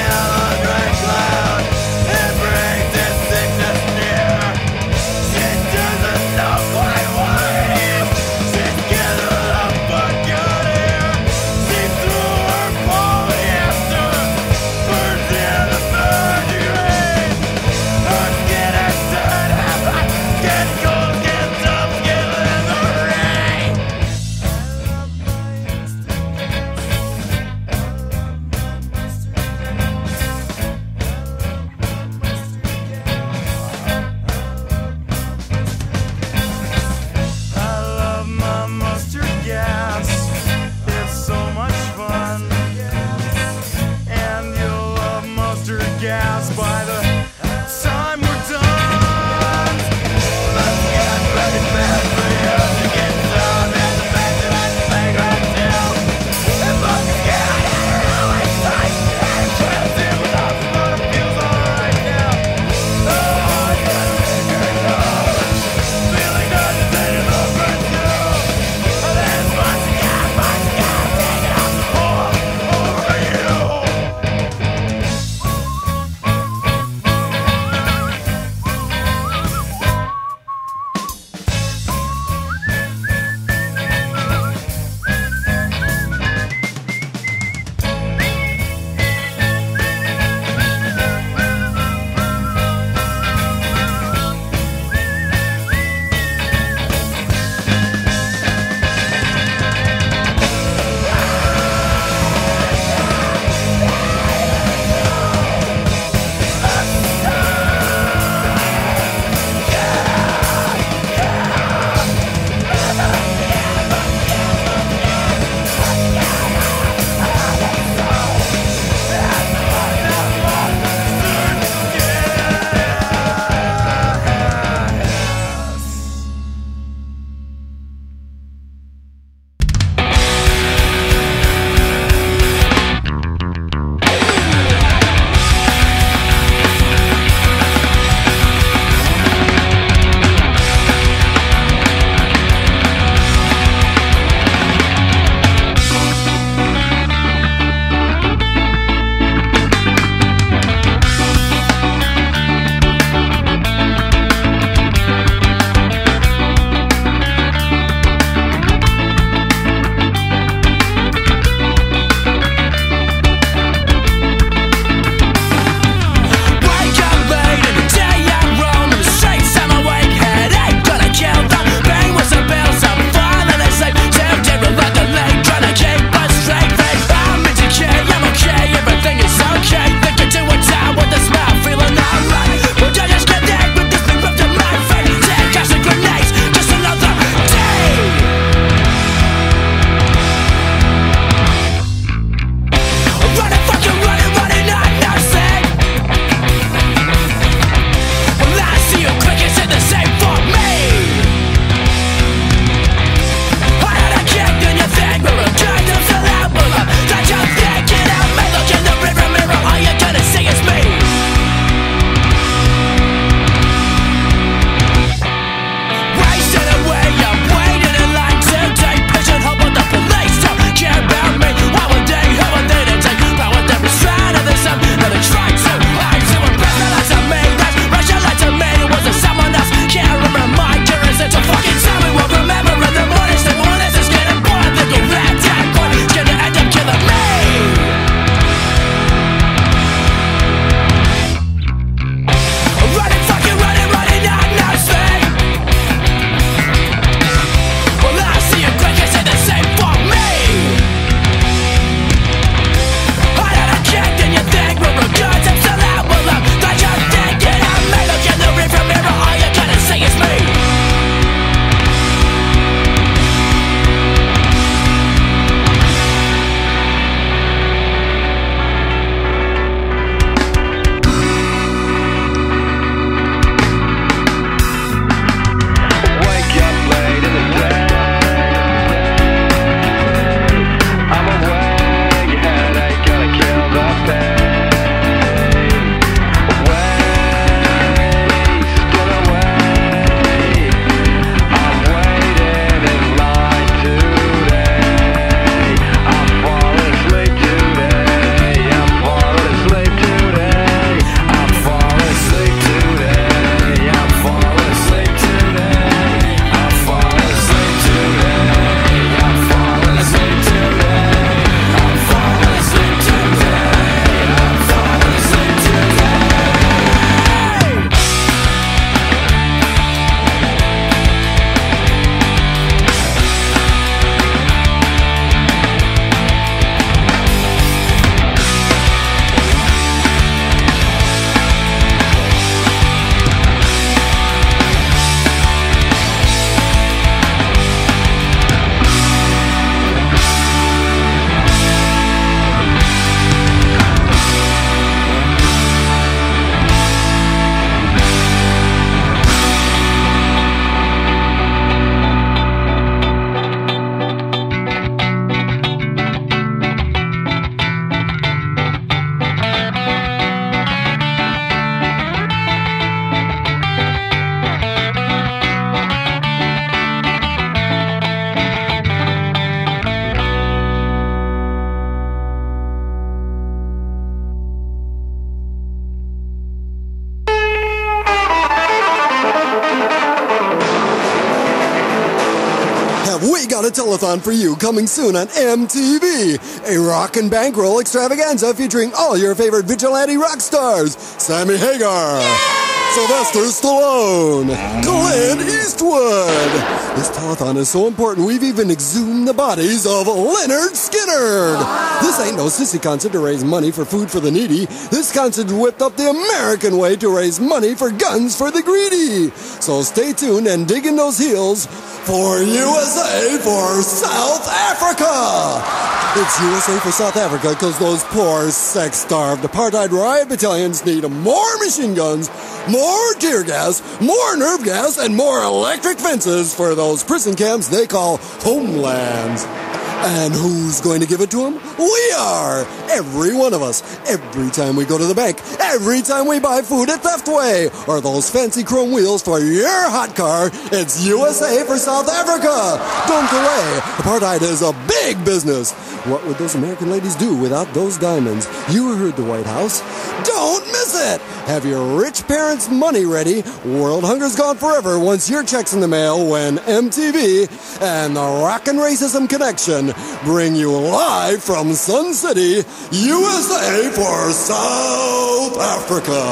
have We Got a Telethon for you coming soon on M T V. A rock and bankroll extravaganza featuring all your favorite vigilante rock stars. Sammy Hagar, Sylvester Stallone, Clint Eastwood. This telethon is so important we've even exhumed the bodies of Leonard Skinner. This ain't no sissy concert to raise money for food for the needy. This concert whipped up the American way to raise money for guns for the greedy. So stay tuned and dig in those heels for U S A for South Africa. It's U S A for South Africa because those poor, sex-starved apartheid riot battalions need more machine guns, more tear gas, more nerve gas, and more electric fences for those prison camps they call homelands. And who's going to give it to them? We are! Every one of us. Every time we go to the bank. Every time we buy food at Theftway. Or those fancy chrome wheels for your hot car. It's U S A for South Africa. Don't delay. Apartheid is a big business. What would those American ladies do without those diamonds? You heard the White House. Don't miss it! Have your rich parents' money ready. World hunger's gone forever once your check's in the mail when M T V and the Rock and Racism Connection bring you live from Sun City, U S A for South Africa.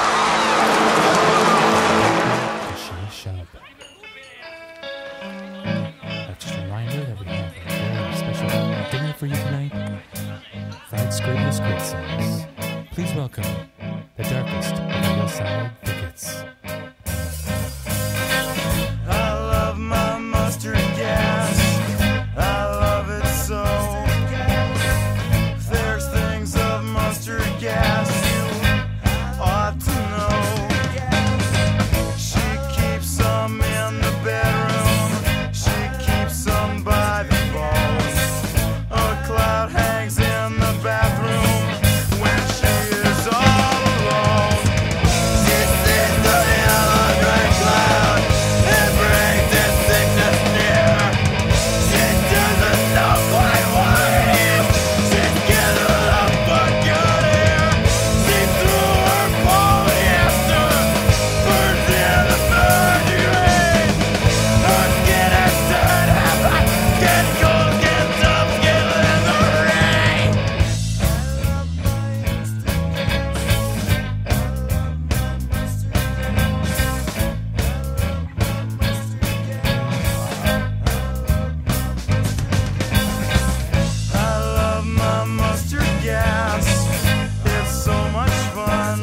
Extra reminder that we have a very special dinner for you tonight. Fried squid with squid sauce. Please welcome the darkest of the hillside thickets. I love my mustard gas. I love it so. There's things of mustard gas you ought to know. She keeps some in the bedroom. She keeps some by the phone. A cloud hangs in the bathroom when she is all alone. She sits in a gray cloud and brings this sickness near. She doesn't know quite what it is. She's gathered up a gun here. She threw her polyester, burns in the mercury. Her skin is turned half black, skin cold, skin tough, skin in the rain. I love my mustard gas. It's so much fun.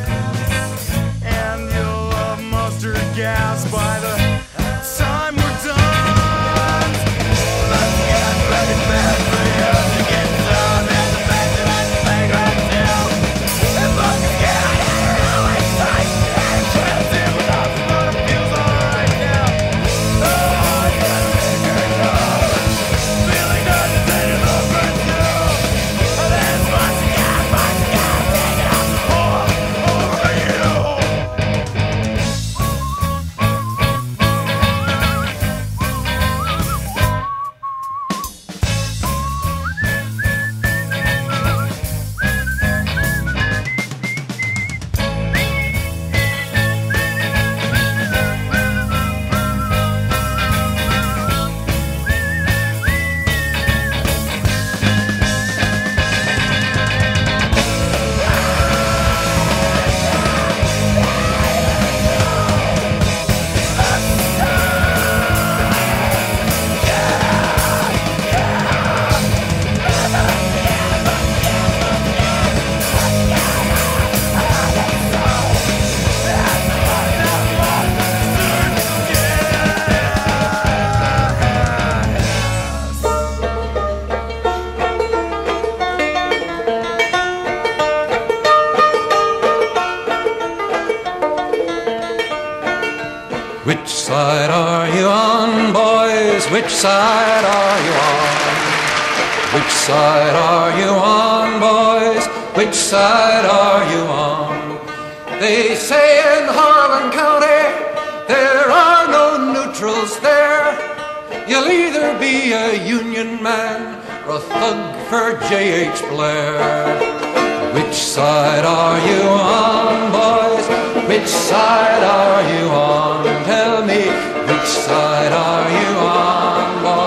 And you'll love mustard gas by the time we're done. Let's get ready, man, for you to get down and the back of that thing right now. If I can get out of here, I'll excite and try to do nothing but it feels alright now. Oh, I got a record of feeling nothing that is over you. There's mustard gas, mustard gas, take it up all over you. Which side are you on, boys? Which side are you on? Which side are you on, boys? Which side are you on? They say in Harlan County there are no neutrals there. You'll either be a Union man or a thug for J H Blair. Which side are you on, boys? Which side are you on? Tell me, which side are you on, boys?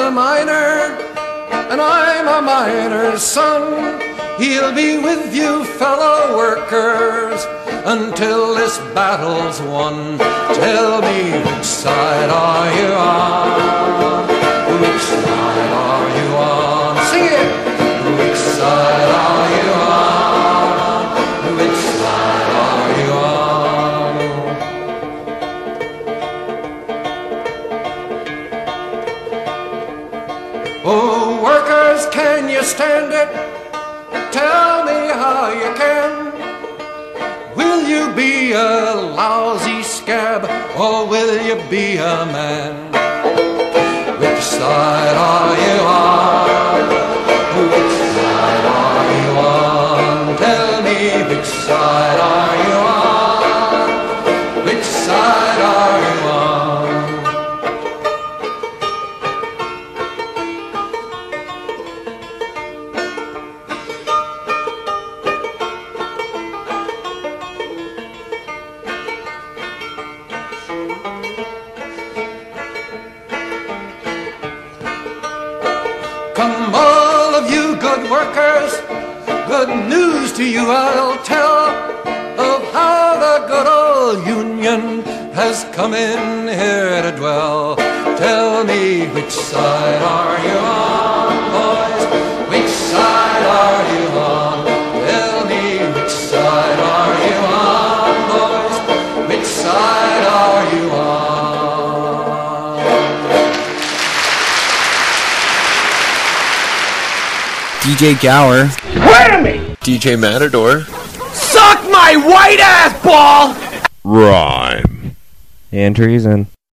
a miner, and I'm a miner's son. He'll be with you, fellow workers, until this battle's won. Tell me, which side are you on? Which side are you on? Sing it! Which side are you on? Which side are you on? Oh, workers, can you stand it? Tell me how you can. Will you be a lousy scab, or will you be a man? Which side are you on? Which side are you on? Tell me, which side are you on? Which side are you on? Come, all of you good workers, good news to you I'll tell of how the good old Union has come in here to dwell. Tell me, which side are you on, boys? Which side are you on? Tell me, which side are you on, boys? Which side are you on? D J Gower. Wait a minute! D J Matador. Suck my white ass ball! Rhyme. And treason.